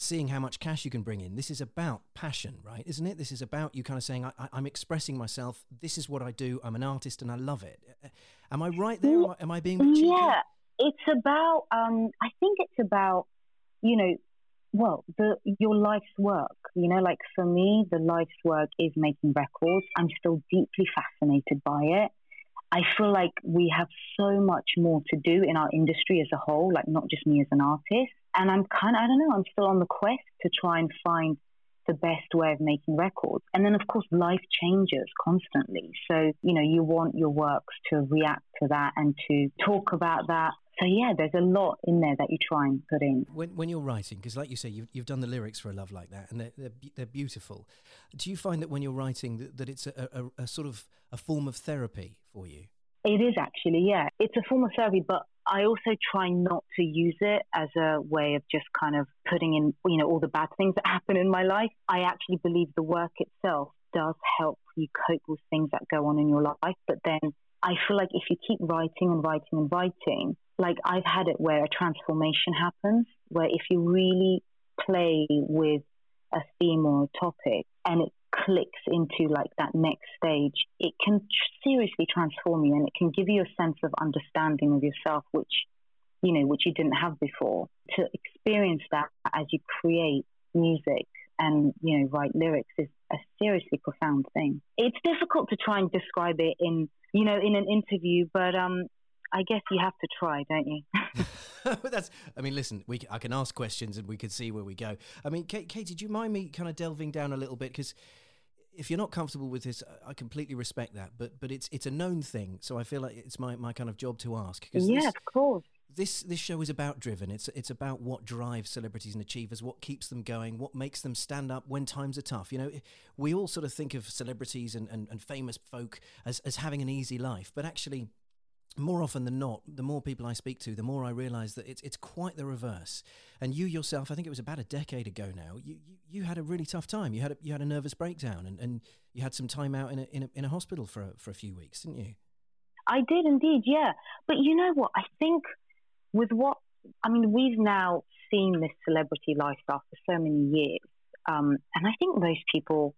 seeing how much cash you can bring in. This is about passion, right? Isn't it? This is about you kind of saying, I, I, I'm expressing myself. This is what I do. I'm an artist and I love it. Am I right there? Am I, am I being a bit cheeky? Yeah, it's about, um, I think it's about, you know, well, the your life's work. You know, like for me, the life's work is making records. I'm still deeply fascinated by it. I feel like we have so much more to do in our industry as a whole, like not just me as an artist. And I'm kind of, I don't know, I'm still on the quest to try and find the best way of making records. And then, of course, life changes constantly. So, you know, you want your works to react to that and to talk about that. So, yeah, there's a lot in there that you try and put in. When when you're writing, because like you say, you've, you've done the lyrics for A Love Like That, and they're, they're, they're beautiful. Do you find that when you're writing that, that it's a, a, a sort of a form of therapy for you? It is actually, yeah. It's a form of therapy, but I also try not to use it as a way of just kind of putting in, you know, all the bad things that happen in my life. I actually believe the work itself does help you cope with things that go on in your life. But then I feel like if you keep writing and writing and writing, like I've had it where a transformation happens, where if you really play with a theme or a topic and it clicks into like that next stage, it can seriously transform you, and it can give you a sense of understanding of yourself, which, you know, which you didn't have before. To experience that as you create music and, you know, write lyrics is a seriously profound thing. It's difficult to try and describe it in, you know, in an interview, but um, I guess you have to try, don't you? That's. I mean, listen. We. I can ask questions, and we can see where we go. I mean, Kate, Katie, do you mind me kind of delving down a little bit? Because if you're not comfortable with this, I completely respect that. But but it's it's a known thing, so I feel like it's my, my kind of job to ask. Yeah, this, of course. This this show is about Driven. It's it's about what drives celebrities and achievers, what keeps them going, what makes them stand up when times are tough. You know, we all sort of think of celebrities and, and, and famous folk as, as having an easy life, but actually, more often than not, the more people I speak to, the more I realise that it's it's quite the reverse. And you yourself, I think it was about a decade ago now, you you, you had a really tough time. You had a, you had a nervous breakdown, and, and you had some time out in a, in a in a hospital for a, for a few weeks, didn't you? I did indeed, yeah. But you know what? I think with what I mean, we've now seen this celebrity lifestyle for so many years, um, and I think most people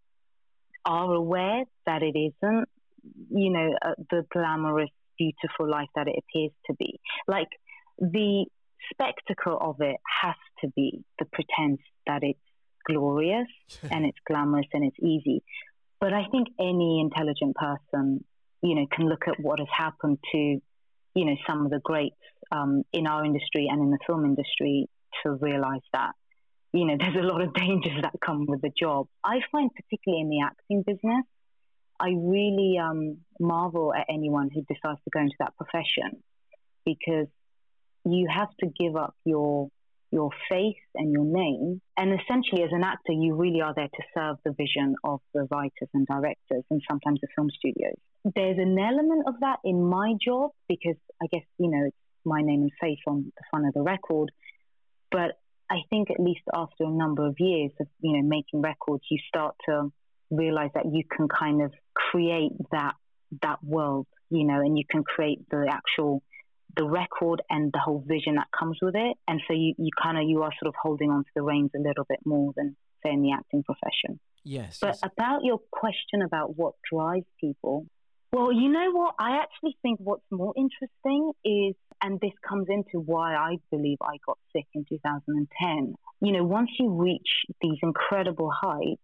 are aware that it isn't, you know, uh, the glamorous, beautiful life that it appears to be. Like, the spectacle of it has to be the pretense that it's glorious and it's glamorous and it's easy. But I think any intelligent person, you know, can look at what has happened to, you know, some of the greats um, in our industry and in the film industry to realize that, you know, there's a lot of dangers that come with the job. I find, particularly in the acting business, I really um, marvel at anyone who decides to go into that profession, because you have to give up your your face and your name. And essentially, as an actor, you really are there to serve the vision of the writers and directors and sometimes the film studios. There's an element of that in my job because I guess, you know, it's my name and face on the front of the record. But I think at least after a number of years of, you know, making records, you start to realize that you can kind of create that that world, you know, and you can create the actual the record and the whole vision that comes with it. And so you, you kind of, you are sort of holding on to the reins a little bit more than, say, in the acting profession. Yes. But yes. About your question about what drives people, well, you know what? I actually think what's more interesting is, and this comes into why I believe I got sick in two thousand ten, you know, once you reach these incredible heights,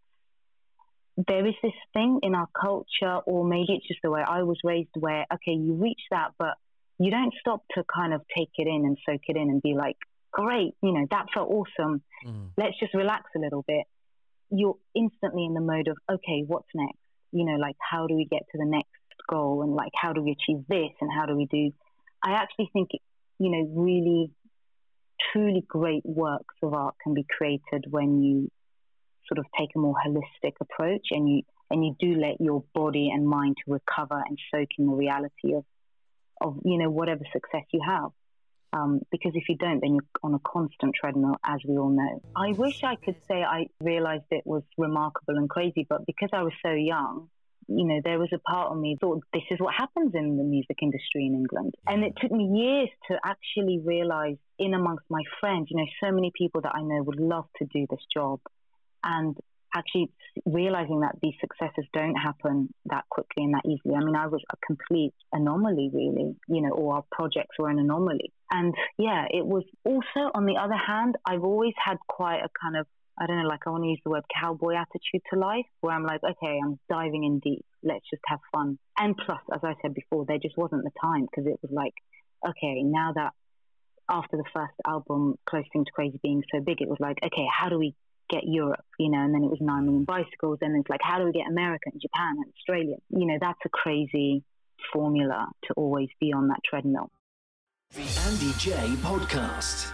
there is this thing in our culture, or maybe it's just the way I was raised, where, okay, you reach that, but you don't stop to kind of take it in and soak it in and be like, great, you know, that felt awesome. Mm. Let's just relax a little bit. You're instantly in the mode of, okay, what's next? You know, like, how do we get to the next goal? And like, how do we achieve this? And how do we do? I actually think, you know, really, truly great works of art can be created when you sort of take a more holistic approach and you, and you do let your body and mind to recover and soak in the reality of, of, you know, whatever success you have. Um, because if you don't, then you're on a constant treadmill, as we all know. I wish I could say I realized it was remarkable and crazy, but because I was so young, you know, there was a part of me that thought this is what happens in the music industry in England. And it took me years to actually realize in amongst my friends, you know, so many people that I know would love to do this job. And actually realizing that these successes don't happen that quickly and that easily. I mean, I was a complete anomaly, really, you know, or our projects were an anomaly. And yeah, it was also, on the other hand, I've always had quite a kind of, I don't know, like I want to use the word cowboy attitude to life, where I'm like, okay, I'm diving in deep. Let's just have fun. And plus, as I said before, there just wasn't the time, because it was like, okay, now that after the first album, Close Thing to Crazy being so big, it was like, okay, how do we get Europe, you know, and then it was nine million bicycles, and it's like, how do we get America and Japan and Australia? You know, that's a crazy formula to always be on that treadmill. The Andy J Podcast.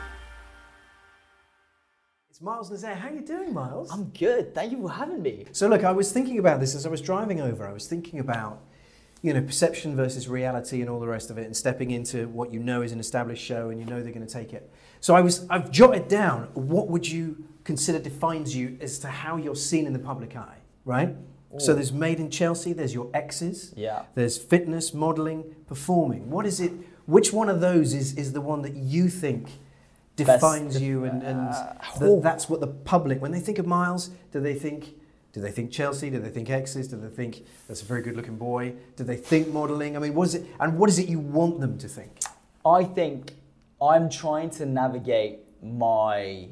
It's Miles Nazaire. How are you doing, Miles? I'm good. Thank you for having me. So look, I was thinking about this as I was driving over. I was thinking about, you know, perception versus reality and all the rest of it, and stepping into what you know is an established show and you know they're going to take it. So I was, I've jotted down, what would you consider defines you as to how you're seen in the public eye, right? Ooh. So there's Made in Chelsea, there's your exes, yeah. There's fitness, modelling, performing. What is it, which one of those is, is the one that you think defines Best, you and, and uh, the, that's what the public, when they think of Miles, do they think, do they think Chelsea, do they think exes, do they think that's a very good looking boy, do they think modelling? I mean, what is it, and what is it you want them to think? I think I'm trying to navigate my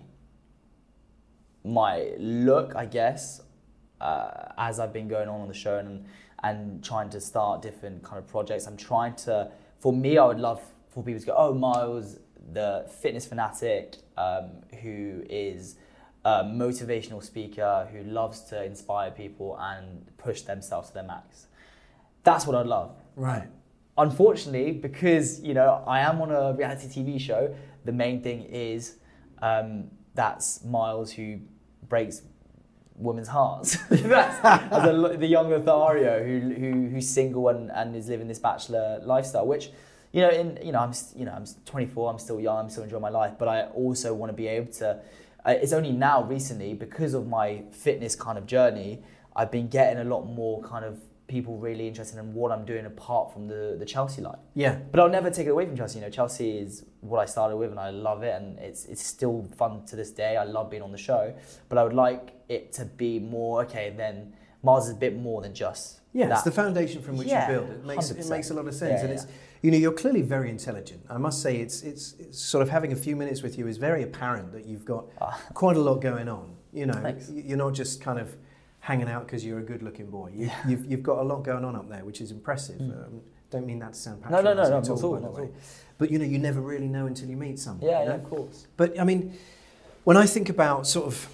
my look, I guess, uh, as I've been going on on the show and and trying to start different kind of projects. I'm trying to, for me, I would love for people to go, oh, Miles, the fitness fanatic um, who is a motivational speaker, who loves to inspire people and push themselves to their max. That's what I'd love. Right. Unfortunately, because, you know, I am on a reality T V show, the main thing is um, that's Miles who breaks women's hearts. That's as a, the young Lothario who, who who's single and, and is living this bachelor lifestyle, which, you know, in you know, I'm you know, I'm twenty-four, I'm still young, I'm still enjoying my life, but I also want to be able to. Uh, it's only now recently, because of my fitness kind of journey, I've been getting a lot more kind of people really interested in what I'm doing apart from the, the Chelsea life. Yeah. But I'll never take it away from Chelsea. You know, Chelsea is what I started with and I love it, and it's it's still fun to this day. I love being on the show. But I would like it to be more, okay, then Mars is a bit more than just Yeah, that. It's the foundation from which yeah, you build. It makes one hundred percent. It makes a lot of sense. Yeah, and yeah. it's you know, you're clearly very intelligent. I must say it's it's, it's sort of having a few minutes with you is very apparent that you've got Ah. quite a lot going on. You know, Thanks. you're not just kind of hanging out because you're a good-looking boy. You, Yeah. You've you've got a lot going on up there, which is impressive. Mm. Um, don't mean that to sound No, no, patronising no, no, at not all, at all, by the not at way. all. But you know, you never really know until you meet someone. Yeah, you yeah, know? of course. But I mean, when I think about sort of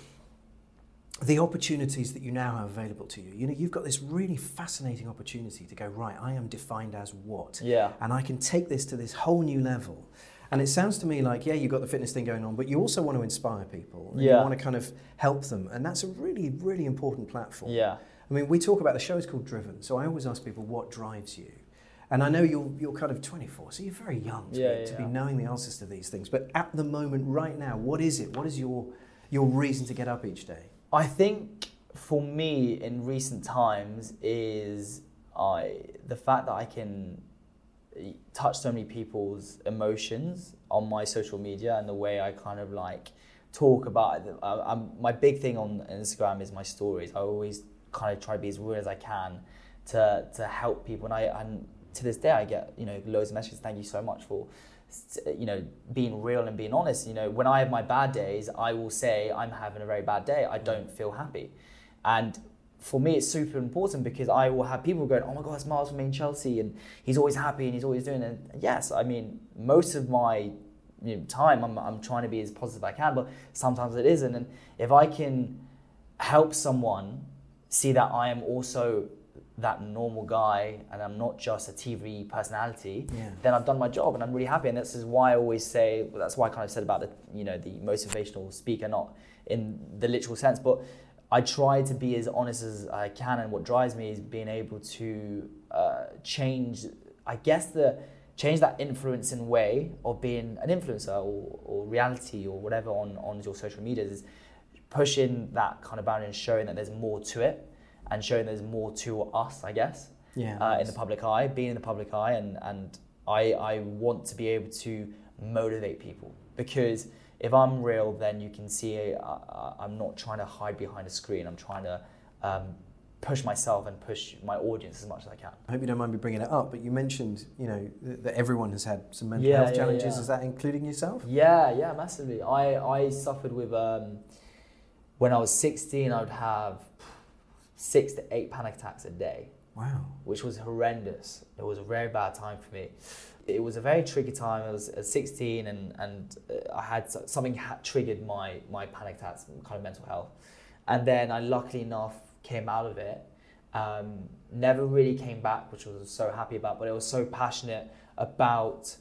the opportunities that you now have available to you, you know, you've got this really fascinating opportunity to go, right, I am defined as what? Yeah. And I can take this to this whole new level. And it sounds to me like, yeah, you've got the fitness thing going on, but you also want to inspire people. And Yeah. you want to kind of help them. And that's a really, really important platform. Yeah. I mean, we talk about the show is called Driven. So I always ask people, what drives you? And I know you're you're kind of twenty-four, so you're very young to, Yeah, be, yeah, to yeah. be knowing the answers to these things. But at the moment, right now, what is it? What is your your reason to get up each day? I think for me in recent times is I the fact that I can touch so many people's emotions on my social media and the way I kind of like talk about it. I, I'm, my big thing on Instagram is my stories. I always kind of try to be as real as I can to to help people, and I and to this day I get, you know, loads of messages. Thank you so much for, you know, being real and being honest. You know, when I have my bad days, I will say I'm having a very bad day. I don't feel happy, and for me it's super important because I will have people going, oh my God, it's Miles from Made in Chelsea and he's always happy and he's always doing it. And yes, I mean, most of my you know, time I'm I'm trying to be as positive as I can, but sometimes it isn't. And if I can help someone see that I am also that normal guy and I'm not just a T V personality, Yeah. then I've done my job and I'm really happy. And this is why I always say, well, that's why I kind of said about the, you know, the motivational speaker, not in the literal sense, but I try to be as honest as I can. And what drives me is being able to uh, change, I guess, the change that influencing way of being an influencer or, or reality or whatever on, on your social medias, is pushing that kind of boundary and showing that there's more to it. and showing there's more to us, I guess, Yeah, uh, in nice. the public eye, being in the public eye, and, and I, I want to be able to motivate people, because if I'm real, then you can see uh, I'm not trying to hide behind a screen. I'm trying to um, push myself and push my audience as much as I can. I hope you don't mind me bringing it up, but you mentioned, you know, that, that everyone has had some mental Yeah, health yeah, challenges. yeah. Is that including yourself? Yeah, yeah, massively. I, I suffered with, um, when I was sixteen, I would have six to eight panic attacks a day. Wow. Which was horrendous. It was a very bad time for me. It was a very tricky time. I was at sixteen, and, and uh, I had something had triggered my, my panic attacks, kind of mental health. And then I, luckily enough, came out of it. Um, never really came back, which I was so happy about, but I was so passionate about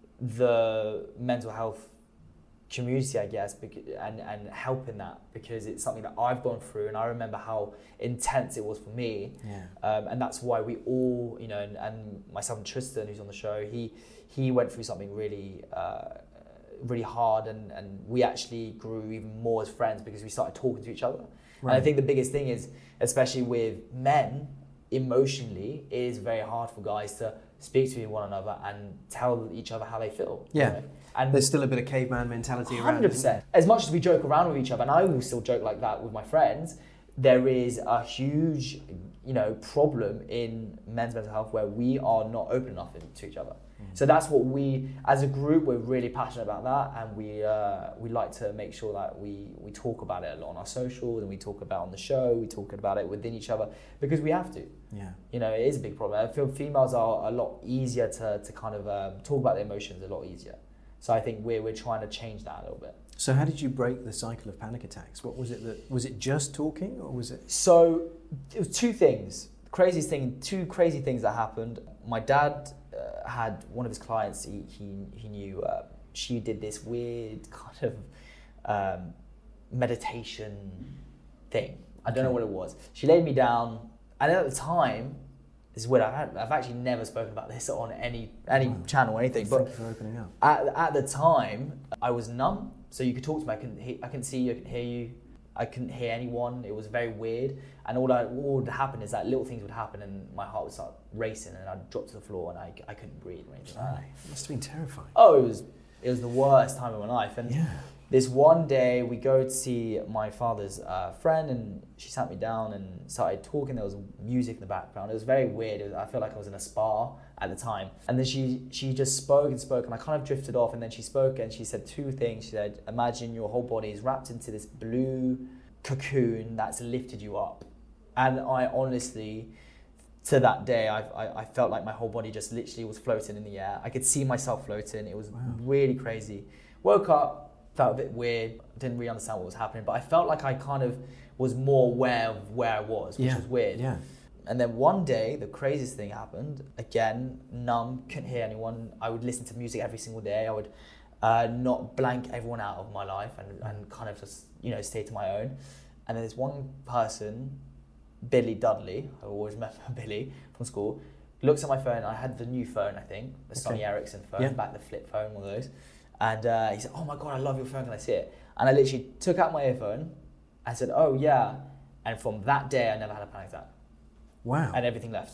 the mental health community, I guess, and, and helping that, because it's something that I've gone through, and I remember how intense it was for me. Yeah. Um, and that's why we all, you know, and, and myself and Tristan, who's on the show, he he went through something really, uh, really hard, and, and we actually grew even more as friends because we started talking to each other. Right. And I think the biggest thing is, especially with men, emotionally, it is very hard for guys to speak to one another and tell each other how they feel. Yeah. You know? And there's still a bit of caveman mentality around. one hundred percent. As much as we joke around with each other, and I will still joke like that with my friends, there is a huge, you know, problem in men's mental health where we are not open enough to each other. Mm. So that's what we, as a group, we're really passionate about that, and we uh, we like to make sure that we we talk about it a lot on our socials, and we talk about it on the show, we talk about it within each other, because we have to. Yeah. You know, it is a big problem. I feel females are a lot easier to to kind of um, talk about their emotions a lot easier. So I think we're we're trying to change that a little bit. So how did you break the cycle of panic attacks? What was it that, was it just talking, or was it? So it was two things. The craziest thing, two crazy things that happened. My dad uh, had one of his clients, he he, he knew uh, she did this weird kind of um, meditation thing. I don't Okay. know what it was. She laid me down, and at the time, this is weird, I had, I've actually never spoken about this on any any Wow. channel or anything, Thank but you for opening up. At, at the time, I was numb, so you could talk to me. I couldn't, he, I couldn't see you. I couldn't hear you. I couldn't hear anyone. It was very weird. And all that all would happen is that little things would happen, and my heart would start racing, and I'd drop to the floor, and I, I couldn't breathe or anything like that. It must have been terrifying. Oh, it was it was the worst time of my life. And Yeah. this one day, we go to see my father's uh, friend, and she sat me down and started talking. There was music in the background. It was very weird. It was, I felt like I was in a spa at the time. And then she she just spoke and spoke, and I kind of drifted off. And then she spoke, and she said two things. She said, "Imagine your whole body is wrapped into this blue cocoon that's lifted you up." And I honestly, to that day, I, I, I felt like my whole body just literally was floating in the air. I could see myself floating. It was really crazy. Woke up, felt a bit weird, didn't really understand what was happening, but I felt like I kind of was more aware of where I was, which Yeah, was weird. yeah. And then one day, the craziest thing happened. Again, numb, couldn't hear anyone. I would listen to music every single day. I would uh, not blank everyone out of my life, and, and kind of just, you know, stay to my own. And then there's one person, Billy Dudley, I always remember Billy from school, looks at my phone. I had the new phone, I think, the Okay. Sony Ericsson phone, Yeah. back the flip phone, one of those. And uh, he said, "Oh my God, I love your phone, can I see it?" And I literally took out my earphone. I said, "Oh yeah." And from that day, I never had a panic attack. Wow. And everything left.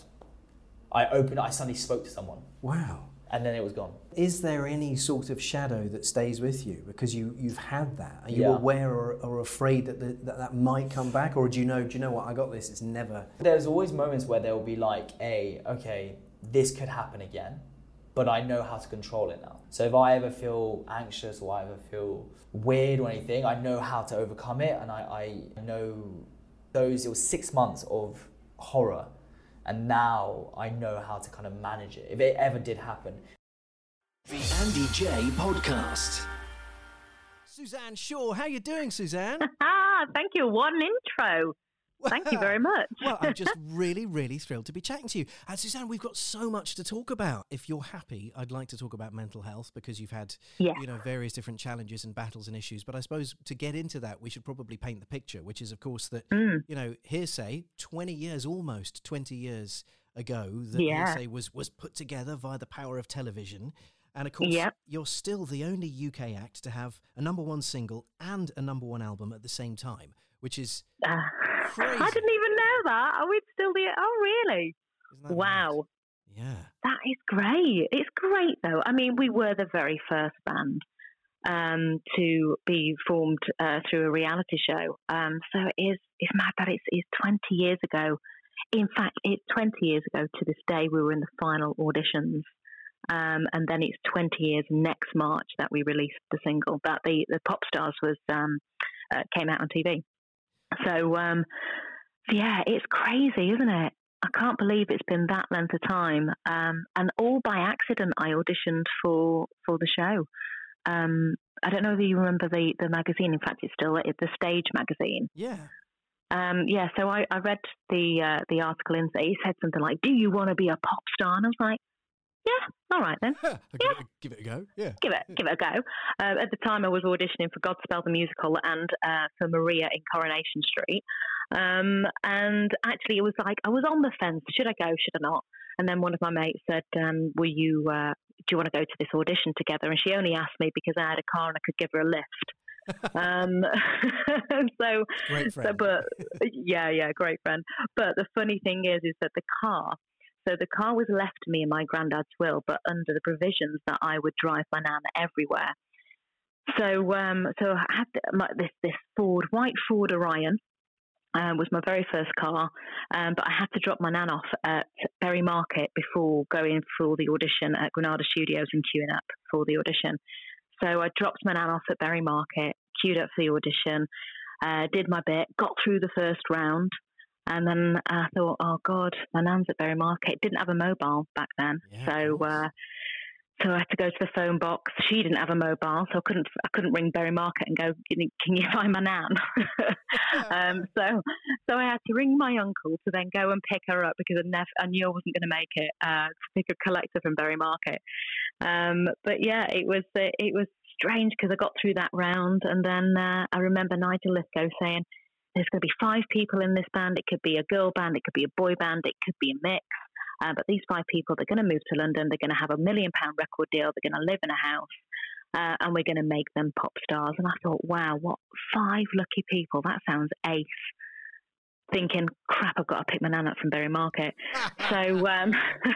I opened it, I suddenly spoke to someone. Wow. And then it was gone. Is there any sort of shadow that stays with you because you, you've had that? Are you Yeah. aware or, or afraid that, the, that that might come back? Or do you know, do you know what, I got this, it's never... There's always moments where there will be like, a, okay, this could happen again, but I know how to control it now. So if I ever feel anxious or I ever feel weird or anything, I know how to overcome it. And I, I know those, it was six months of horror. And now I know how to kind of manage it, if it ever did happen. The Andy J Podcast. Suzanne Shaw, how you doing, Suzanne? Ah, thank you. What an intro. Thank you very much. Well, I'm just really, really thrilled to be chatting to you. And Suzanne, we've got so much to talk about. If you're happy, I'd like to talk about mental health because you've had, Yeah. you know, various different challenges and battles and issues. But I suppose to get into that, we should probably paint the picture, which is, of course, that, Mm. you know, Hearsay, twenty years, almost twenty years ago, that Yeah. Hearsay was, was put together via the power of television. And of course, Yep. you're still the only U K act to have a number one single and a number one album at the same time, which is Ah. crazy? I didn't even know that. Are we still the? Oh, really? That wow. Mad? Yeah. That is great. It's great, though. I mean, we were the very first band um, to be formed uh, through a reality show. Um, so it is, it's mad that it's, it's twenty years ago. In fact, it's twenty years ago to this day. We were in the final auditions. Um, and then it's twenty years next March that we released the single that the, the Pop Stars was um, uh, came out on T V. So, um, yeah, it's crazy, isn't it? I can't believe it's been that length of time. Um, and all by accident, I auditioned for, for the show. Um, I don't know if you remember the, the magazine. In fact, it's still it's the Stage magazine. Yeah. Um, yeah, so I, I read the uh, the article and it said something like, "Do you want to be a pop star?" And I was like, "Yeah, all right then. yeah. yeah. Give it a go. Yeah, give it give it a go." Uh, at the time, I was auditioning for Godspell the musical and uh, for Maria in Coronation Street. Um, and actually, it was like I was on the fence: should I go? Should I not? And then one of my mates said, um, "Will you? Uh, do you want to go to this audition together?" And she only asked me because I had a car and I could give her a lift. um, so, great friend. so, but yeah, yeah, great friend. But the funny thing is, is that the car, so the car was left to me in my granddad's will, but under the provisions that I would drive my nan everywhere. So, um, so I had my, this this Ford, white Ford Orion. Uh, was my very first car, um, but I had to drop my nan off at Berry Market before going for the audition at Granada Studios and queuing up for the audition. So I dropped my nan off at Berry Market, queued up for the audition, uh, did my bit, got through the first round, and then I thought, oh God, my nan's at Berry Market. Didn't have a mobile back then, yeah, so uh, so I had to go to the phone box. She didn't have a mobile, so I couldn't I couldn't ring Berry Market and go, can you find my nan? um, so so I had to ring my uncle to then go and pick her up because I, never, I knew I wasn't going to make it uh, to pick a collector from Berry Market. Um, but yeah, it was uh, it was strange because I got through that round, and then uh, I remember Nigel Lithgow saying, "There's going to be five people in this band. It could be a girl band, it could be a boy band, it could be a mix. Uh, but these five people, they're going to move to London. They're going to have a million pound record deal. They're going to live in a house, uh, and we're going to make them pop stars." And I thought, wow, what five lucky people? That sounds ace. Thinking, crap, I've got to pick my nan up from Berry Market. so um,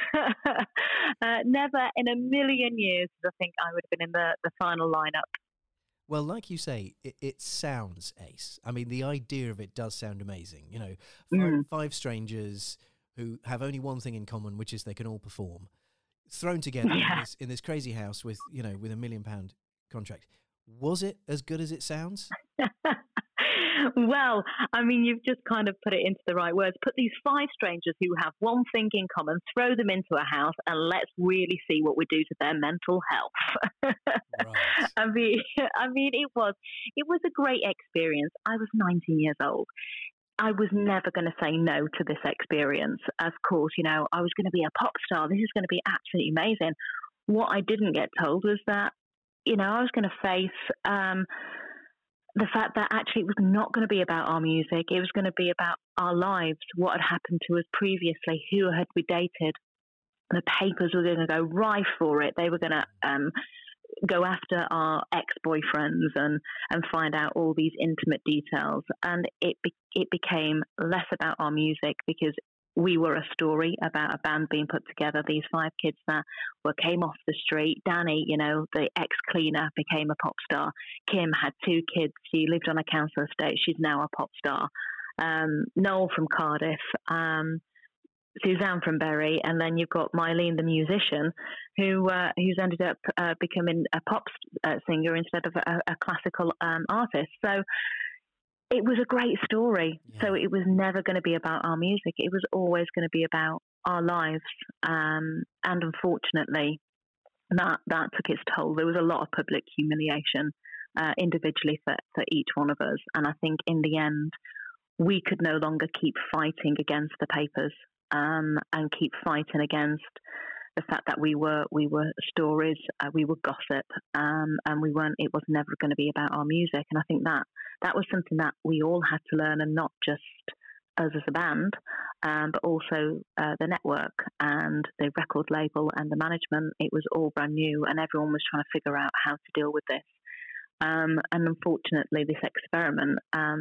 uh, never in a million years did I think I would have been in the, the final lineup. Well, like you say, it, it sounds ace. I mean, the idea of it does sound amazing. You know, five, Mm. five strangers who have only one thing in common, which is they can all perform, thrown together Yeah. in, this, in this crazy house with, you know, with a million pound contract. Was it as good as it sounds? Well, I mean, you've just kind of put it into the right words. Put these five strangers who have one thing in common, throw them into a house, and let's really see what we do to their mental health. Right. I mean, I mean, it was it was a great experience. I was nineteen years old. I was never going to say no to this experience. Of course, you know, I was going to be a pop star. This is going to be absolutely amazing. What I didn't get told was that, you know, I was going to face um, the fact that actually it was not going to be about our music. It was going to be about our lives, what had happened to us previously, who had we dated. The papers were going to go rife for it. They were going to um, go after our ex-boyfriends and, and find out all these intimate details. And it be, it became less about our music because we were a story about a band being put together. These five kids that were came off the street. Danny, you know, the ex-cleaner, became a pop star. Kim had two kids. She lived on a council estate. She's now a pop star. Um, Noel from Cardiff. Um, Suzanne from Berry, and then you've got Mylene, the musician, who uh, who's ended up uh, becoming a pop uh, singer instead of a, a classical um, artist. So it was a great story. Yeah. So it was never going to be about our music. It was always going to be about our lives. Um, and unfortunately, that that took its toll. There was a lot of public humiliation uh, individually for, for each one of us. And I think in the end, we could no longer keep fighting against the papers. Um, and keep fighting against the fact that we were we were stories, uh, we were gossip, um, and we weren't. It was never going to be about our music. And I think that that was something that we all had to learn, and not just us as a band, um, but also uh, the network and the record label and the management. It was all brand new, and everyone was trying to figure out how to deal with this. Um, and unfortunately, this experiment Um,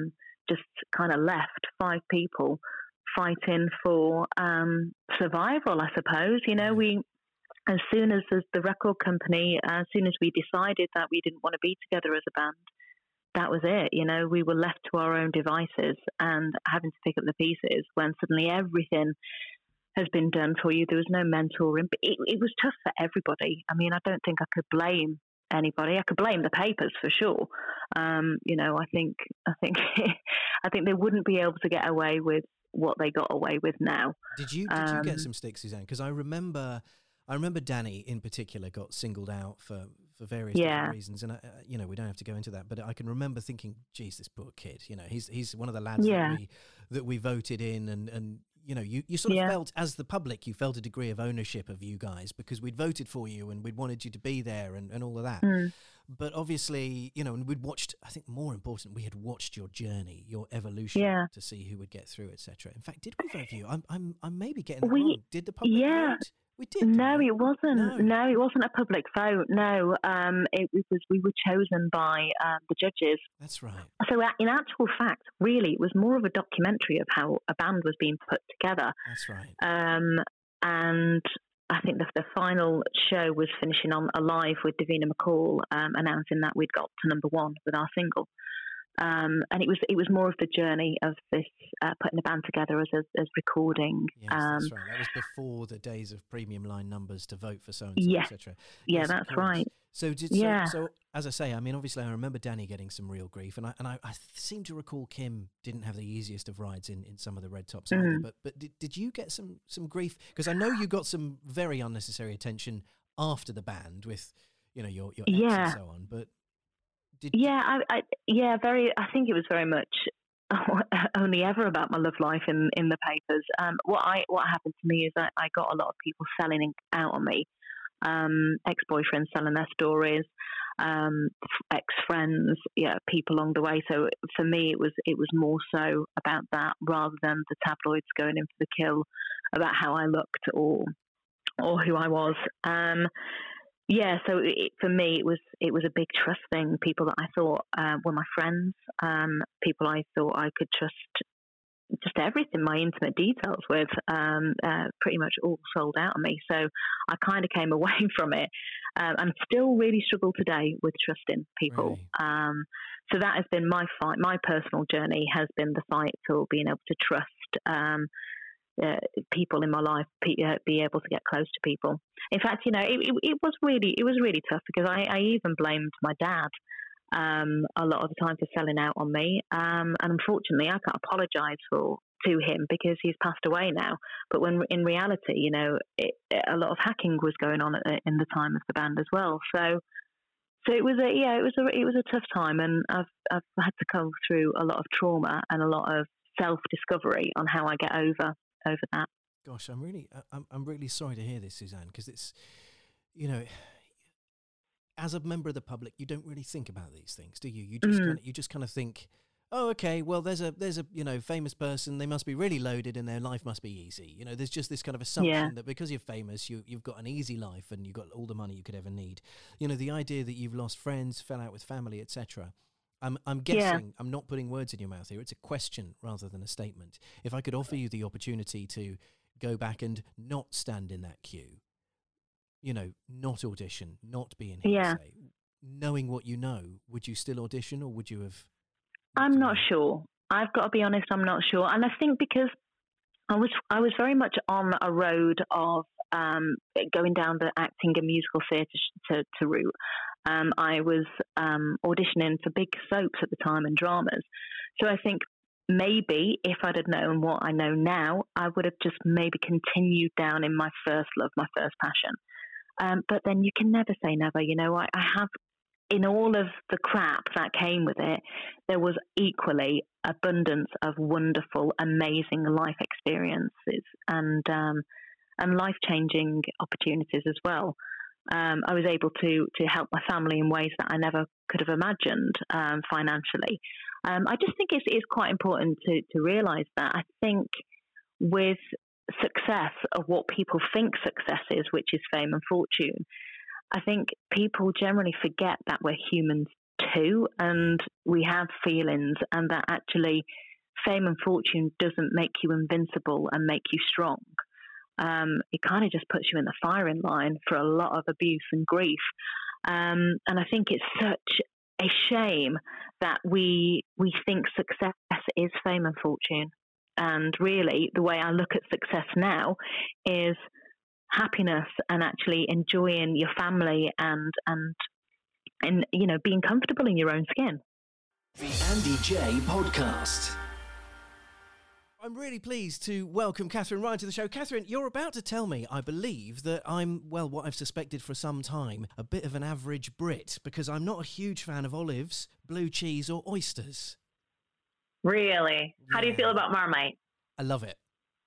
just kind of left five people fighting for um, survival, I suppose. You know, we, as soon as the, the record company, as soon as we decided that we didn't want to be together as a band, that was it. You know, we were left to our own devices and having to pick up the pieces when suddenly everything has been done for you. There was no mentoring. It, it was tough for everybody. I mean, I don't think I could blame anybody. I could blame the papers for sure. Um, you know, I think I think I think they wouldn't be able to get away with what they got away with now. Did you did um, you get some sticks, Suzanne? Because I remember I remember Danny in particular got singled out for, for various Yeah. different reasons, and I, uh, you know, we don't have to go into that, but I can remember thinking, "Geez, this poor kid. You know, he's he's one of the lads Yeah. that we that we voted in, and and." You know, you, you sort of Yeah. felt, as the public, you felt a degree of ownership of you guys because we'd voted for you and we'd wanted you to be there and, and all of that. Mm. But obviously, you know, and we'd watched, I think more important, we had watched your journey, your evolution Yeah. to see who would get through, et cetera. In fact, did we vote for you? I'm, I'm, I'm maybe getting that We- wrong. Did the public yeah. vote? We did. No, it wasn't. No. No. it wasn't a public vote. No, um, it was. We were chosen by um, the judges. That's right. So, uh, in actual fact, really, it was more of a documentary of how a band was being put together. That's right. Um, and I think the, the final show was finishing on a live with Davina McCall, um, announcing that we'd got to number one with our single. Um, and it was it was more of the journey of this uh, putting the band together as as, as recording. Yes, um, that's right. That was before the days of premium line numbers to vote for so and so, Yeah. et cetera. Yeah, Yes, of that's course. right. So, did Yeah. so, so as I say, I mean, obviously, I remember Danny getting some real grief, and I and I, I seem to recall Kim didn't have the easiest of rides in, in some of the red tops either. Mhm. But but did, did you get some some grief? Because I know you got some very unnecessary attention after the band with, you know, your your ex Yeah. and so on. But did Yeah, I, I, yeah, very. I think it was very much only ever about my love life in in the papers. Um, what I what happened to me is I, I got a lot of people selling out on me, um, ex boyfriends selling their stories, um, ex friends, yeah, people along the way. So for me, it was it was more so about that rather than the tabloids going in for the kill about how I looked or or who I was. Um, Yeah, so it, for me, it was it was a big trust thing. People that I thought uh, were my friends, um, people I thought I could trust, just everything, my intimate details with, um, uh, pretty much all sold out on me. So I kind of came away from it, um, and still really struggle today with trusting people. Really? Um, so that has been my fight. My personal journey has been the fight for being able to trust. Um, Uh, people in my life, pe- uh, be able to get close to people. In fact, you know, it, it, it was really, it was really tough because I, I even blamed my dad um, a lot of the time for selling out on me. Um, and unfortunately, I can't apologise for to him because he's passed away now. But when in reality, you know, it, a lot of hacking was going on at the, in the time of the band as well. So, so it was a yeah, it was a it was a tough time, and I've I've had to go through a lot of trauma and a lot of self discovery on how I get over. over that. Gosh, I'm really, I'm, I'm really sorry to hear this, Suzanne, because it's, you know, as a member of the public, you don't really think about these things, do you? You just, Mm. kind of, you just kind of think, oh, okay, well, there's a, there's a, you know, famous person. They must be really loaded, and their life must be easy. You know, there's just this kind of assumption Yeah. that because you're famous, you, you've got an easy life and you've got all the money you could ever need. You know, the idea that you've lost friends, fell out with family, et cetera. I'm, I'm guessing, Yeah. I'm not putting words in your mouth here. It's a question rather than a statement. If I could offer you the opportunity to go back and not stand in that queue, you know, not audition, not be in Yeah. hearsay, knowing what you know, would you still audition or would you have? I'm not sure. I've got to be honest, I'm not sure. And I think because I was I was very much on a road of um, going down the acting and musical theatre to, to route. Um, I was um, auditioning for big soaps at the time and dramas. So I think maybe if I'd have known what I know now, I would have just maybe continued down in my first love, my first passion. Um, but then you can never say never. You know, I, I have, in all of the crap that came with it, there was equally abundance of wonderful, amazing life experiences and um, and life-changing opportunities as well. Um, I was able to to help my family in ways that I never could have imagined um, financially. Um, I just think it's, it's quite important to, to realise that. I think with success of what people think success is, which is fame and fortune, I think people generally forget that we're humans too, and we have feelings, and that actually fame and fortune doesn't make you invincible and make you strong. Um, it kind of just puts you in the firing line for a lot of abuse and grief. Um, and I think it's such a shame that we we think success is fame and fortune. And really, the way I look at success now is happiness and actually enjoying your family and and and you know being comfortable in your own skin. The Andy J Podcast. I'm really pleased to welcome Catherine Ryan to the show. Catherine, you're about to tell me, I believe, that I'm, well, what I've suspected for some time, a bit of an average Brit, because I'm not a huge fan of olives, blue cheese or oysters. Really? Yeah. How do you feel about Marmite? I love it.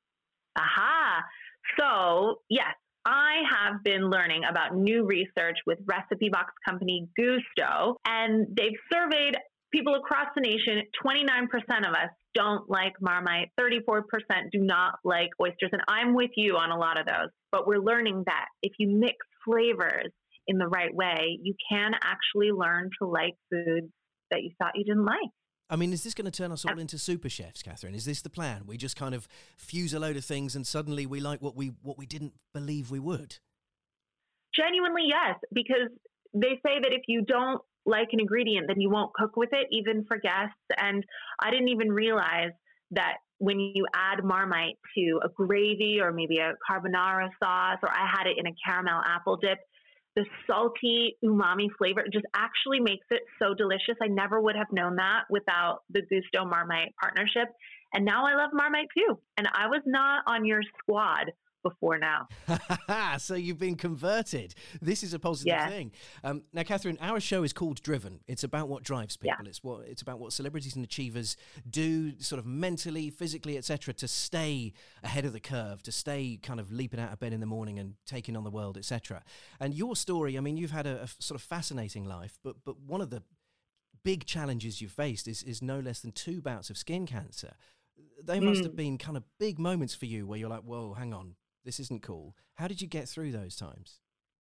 Aha! So, yes, I have been learning about new research with recipe box company Gousto, and they've surveyed people across the nation. twenty-nine percent of us don't like Marmite, thirty-four percent do not like oysters, and I'm with you on a lot of those. But we're learning that if you mix flavors in the right way, you can actually learn to like foods that you thought you didn't like. I mean, is this going to turn us all into super chefs, Catherine? Is this the plan? We just kind of fuse a load of things and suddenly we like what we what we didn't believe we would? Genuinely, yes, because they say that if you don't like an ingredient, then you won't cook with it, even for guests. And I didn't even realize that when you add Marmite to a gravy or maybe a carbonara sauce, or I had it in a caramel apple dip, the salty umami flavor just actually makes it so delicious. I never would have known that without the Gousto Marmite partnership. And now I love Marmite too. And I was not on your squad before now. So you've been converted. This is a positive yeah. thing. Um, now, Catherine, our show is called Driven. It's about what drives people. Yeah. It's what it's about what celebrities and achievers do, sort of mentally, physically, et cetera, to stay ahead of the curve, to stay kind of leaping out of bed in the morning and taking on the world, et cetera. And your story, I mean, you've had a, a sort of fascinating life, but but one of the big challenges you've faced is is no less than two bouts of skin cancer. They must mm. have been kind of big moments for you where you're like, whoa, hang on. This isn't cool. How did you get through those times?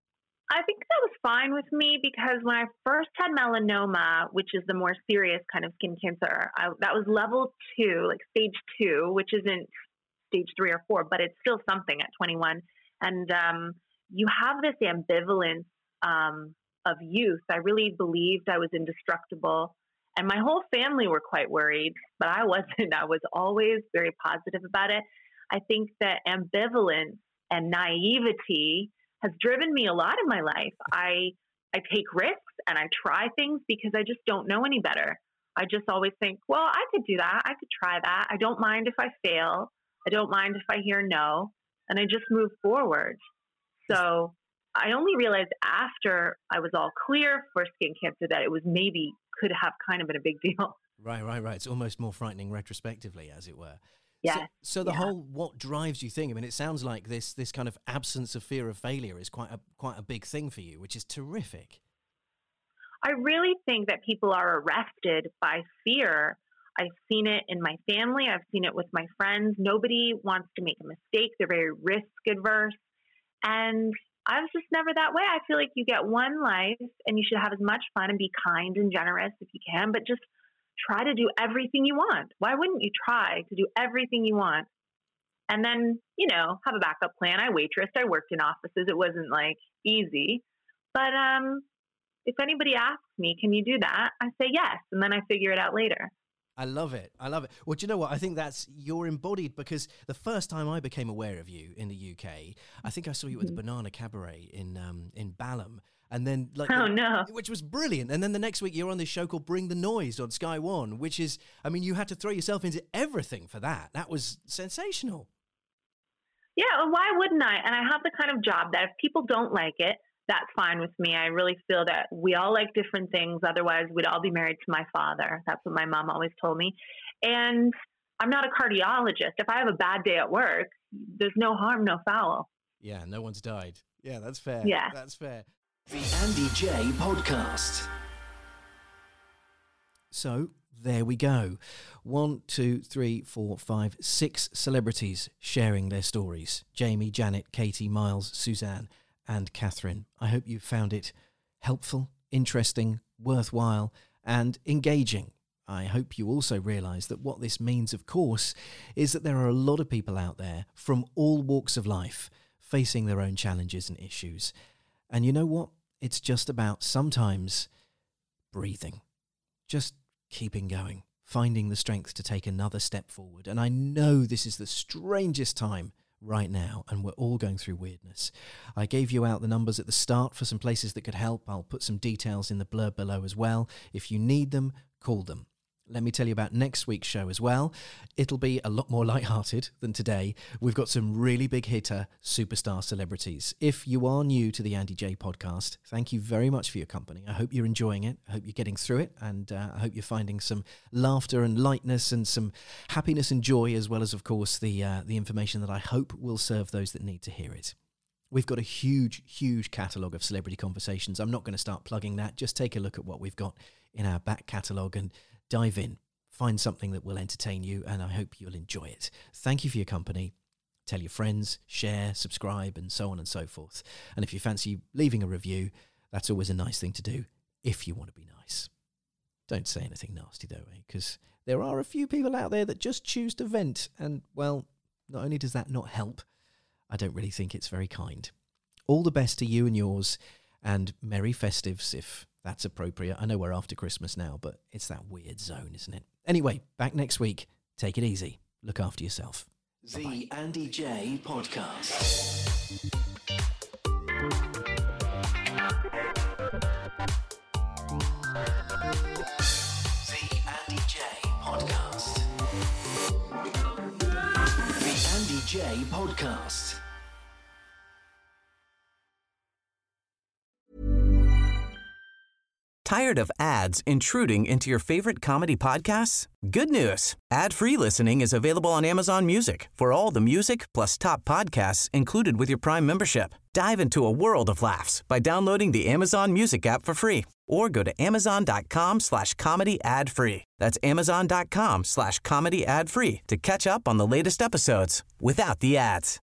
I think that was fine with me because when I first had melanoma, which is the more serious kind of skin cancer, I, that was level two, like stage two, which isn't stage three or four, but it's still something at twenty-one. And um, you have this ambivalence um, of youth. I really believed I was indestructible. And my whole family were quite worried, but I wasn't. I was always very positive about it. I think that ambivalence and naivety has driven me a lot in my life. I I take risks and I try things because I just don't know any better. I just always think, well, I could do that. I could try that. I don't mind if I fail. I don't mind if I hear no. And I just move forward. So I only realized after I was all clear for skin cancer that it was maybe could have kind of been a big deal. Right, right, right. It's almost more frightening retrospectively, as it were. Yeah. So, so the yeah. whole what drives you thing, I mean, it sounds like this this kind of absence of fear of failure is quite a quite a big thing for you, which is terrific. I really think that people are arrested by fear. I've seen it in my family. I've seen it with my friends. Nobody wants to make a mistake. They're very risk adverse. And I was just never that way. I feel like you get one life and you should have as much fun and be kind and generous if you can, but just try to do everything you want. Why wouldn't you try to do everything you want? And then, you know, have a backup plan. I waitressed. I worked in offices. It wasn't like easy. But um, if anybody asks me, can you do that? I say yes. And then I figure it out later. I love it. I love it. Well, do you know what? I think that's you're embodied because the first time I became aware of you in the U K, I think I saw you at the Banana Cabaret in um, in Balham. And then, like, oh, no. which was brilliant. And then the next week you're on this show called Bring the Noise on Sky One, which is, I mean, you had to throw yourself into everything for that. That was sensational. Yeah, well, why wouldn't I? And I have the kind of job that if people don't like it, that's fine with me. I really feel that we all like different things. Otherwise, we'd all be married to my father. That's what my mom always told me. And I'm not a cardiologist. If I have a bad day at work, there's no harm, no foul. Yeah, no one's died. Yeah, that's fair. Yeah. That's fair. The Andy J Podcast. So there we go. One, two, three, four, five, six celebrities sharing their stories. Jamie, Janet, Katie, Miles, Suzanne, and Catherine. I hope you found it helpful, interesting, worthwhile, and engaging. I hope you also realise that what this means, of course, is that there are a lot of people out there from all walks of life facing their own challenges and issues. And you know what? It's just about sometimes breathing, just keeping going, finding the strength to take another step forward. And I know this is the strangest time right now, and we're all going through weirdness. I gave you out the numbers at the start for some places that could help. I'll put some details in the blurb below as well. If you need them, call them. Let me tell you about next week's show as well. It'll be a lot more lighthearted than today. We've got some really big hitter superstar celebrities. If you are new to the Andy J podcast, thank you very much for your company. I hope you're enjoying it. I hope you're getting through it. And uh, I hope you're finding some laughter and lightness and some happiness and joy, as well as, of course, the uh, the information that I hope will serve those that need to hear it. We've got a huge, huge catalogue of celebrity conversations. I'm not going to start plugging that. Just take a look at what we've got in our back catalogue and dive in, find something that will entertain you, and I hope you'll enjoy it. Thank you for your company. Tell your friends, share, subscribe, and so on and so forth. And if you fancy leaving a review, that's always a nice thing to do if you want to be nice. Don't say anything nasty though, eh? Because there are a few people out there that just choose to vent, and, well, not only does that not help, I don't really think it's very kind. All the best to you and yours, and Merry Festives if that's appropriate. I know we're after Christmas now, but it's that weird zone, isn't it? Anyway, back next week. Take it easy. Look after yourself. The Bye-bye. Andy J Podcast. The Andy J Podcast. The Andy J Podcast. Tired of ads intruding into your favorite comedy podcasts? Good news. Ad-free listening is available on Amazon Music for all the music plus top podcasts included with your Prime membership. Dive into a world of laughs by downloading the Amazon Music app for free or go to amazon.com slash comedy ad free. That's amazon.com slash comedy ad free to catch up on the latest episodes without the ads.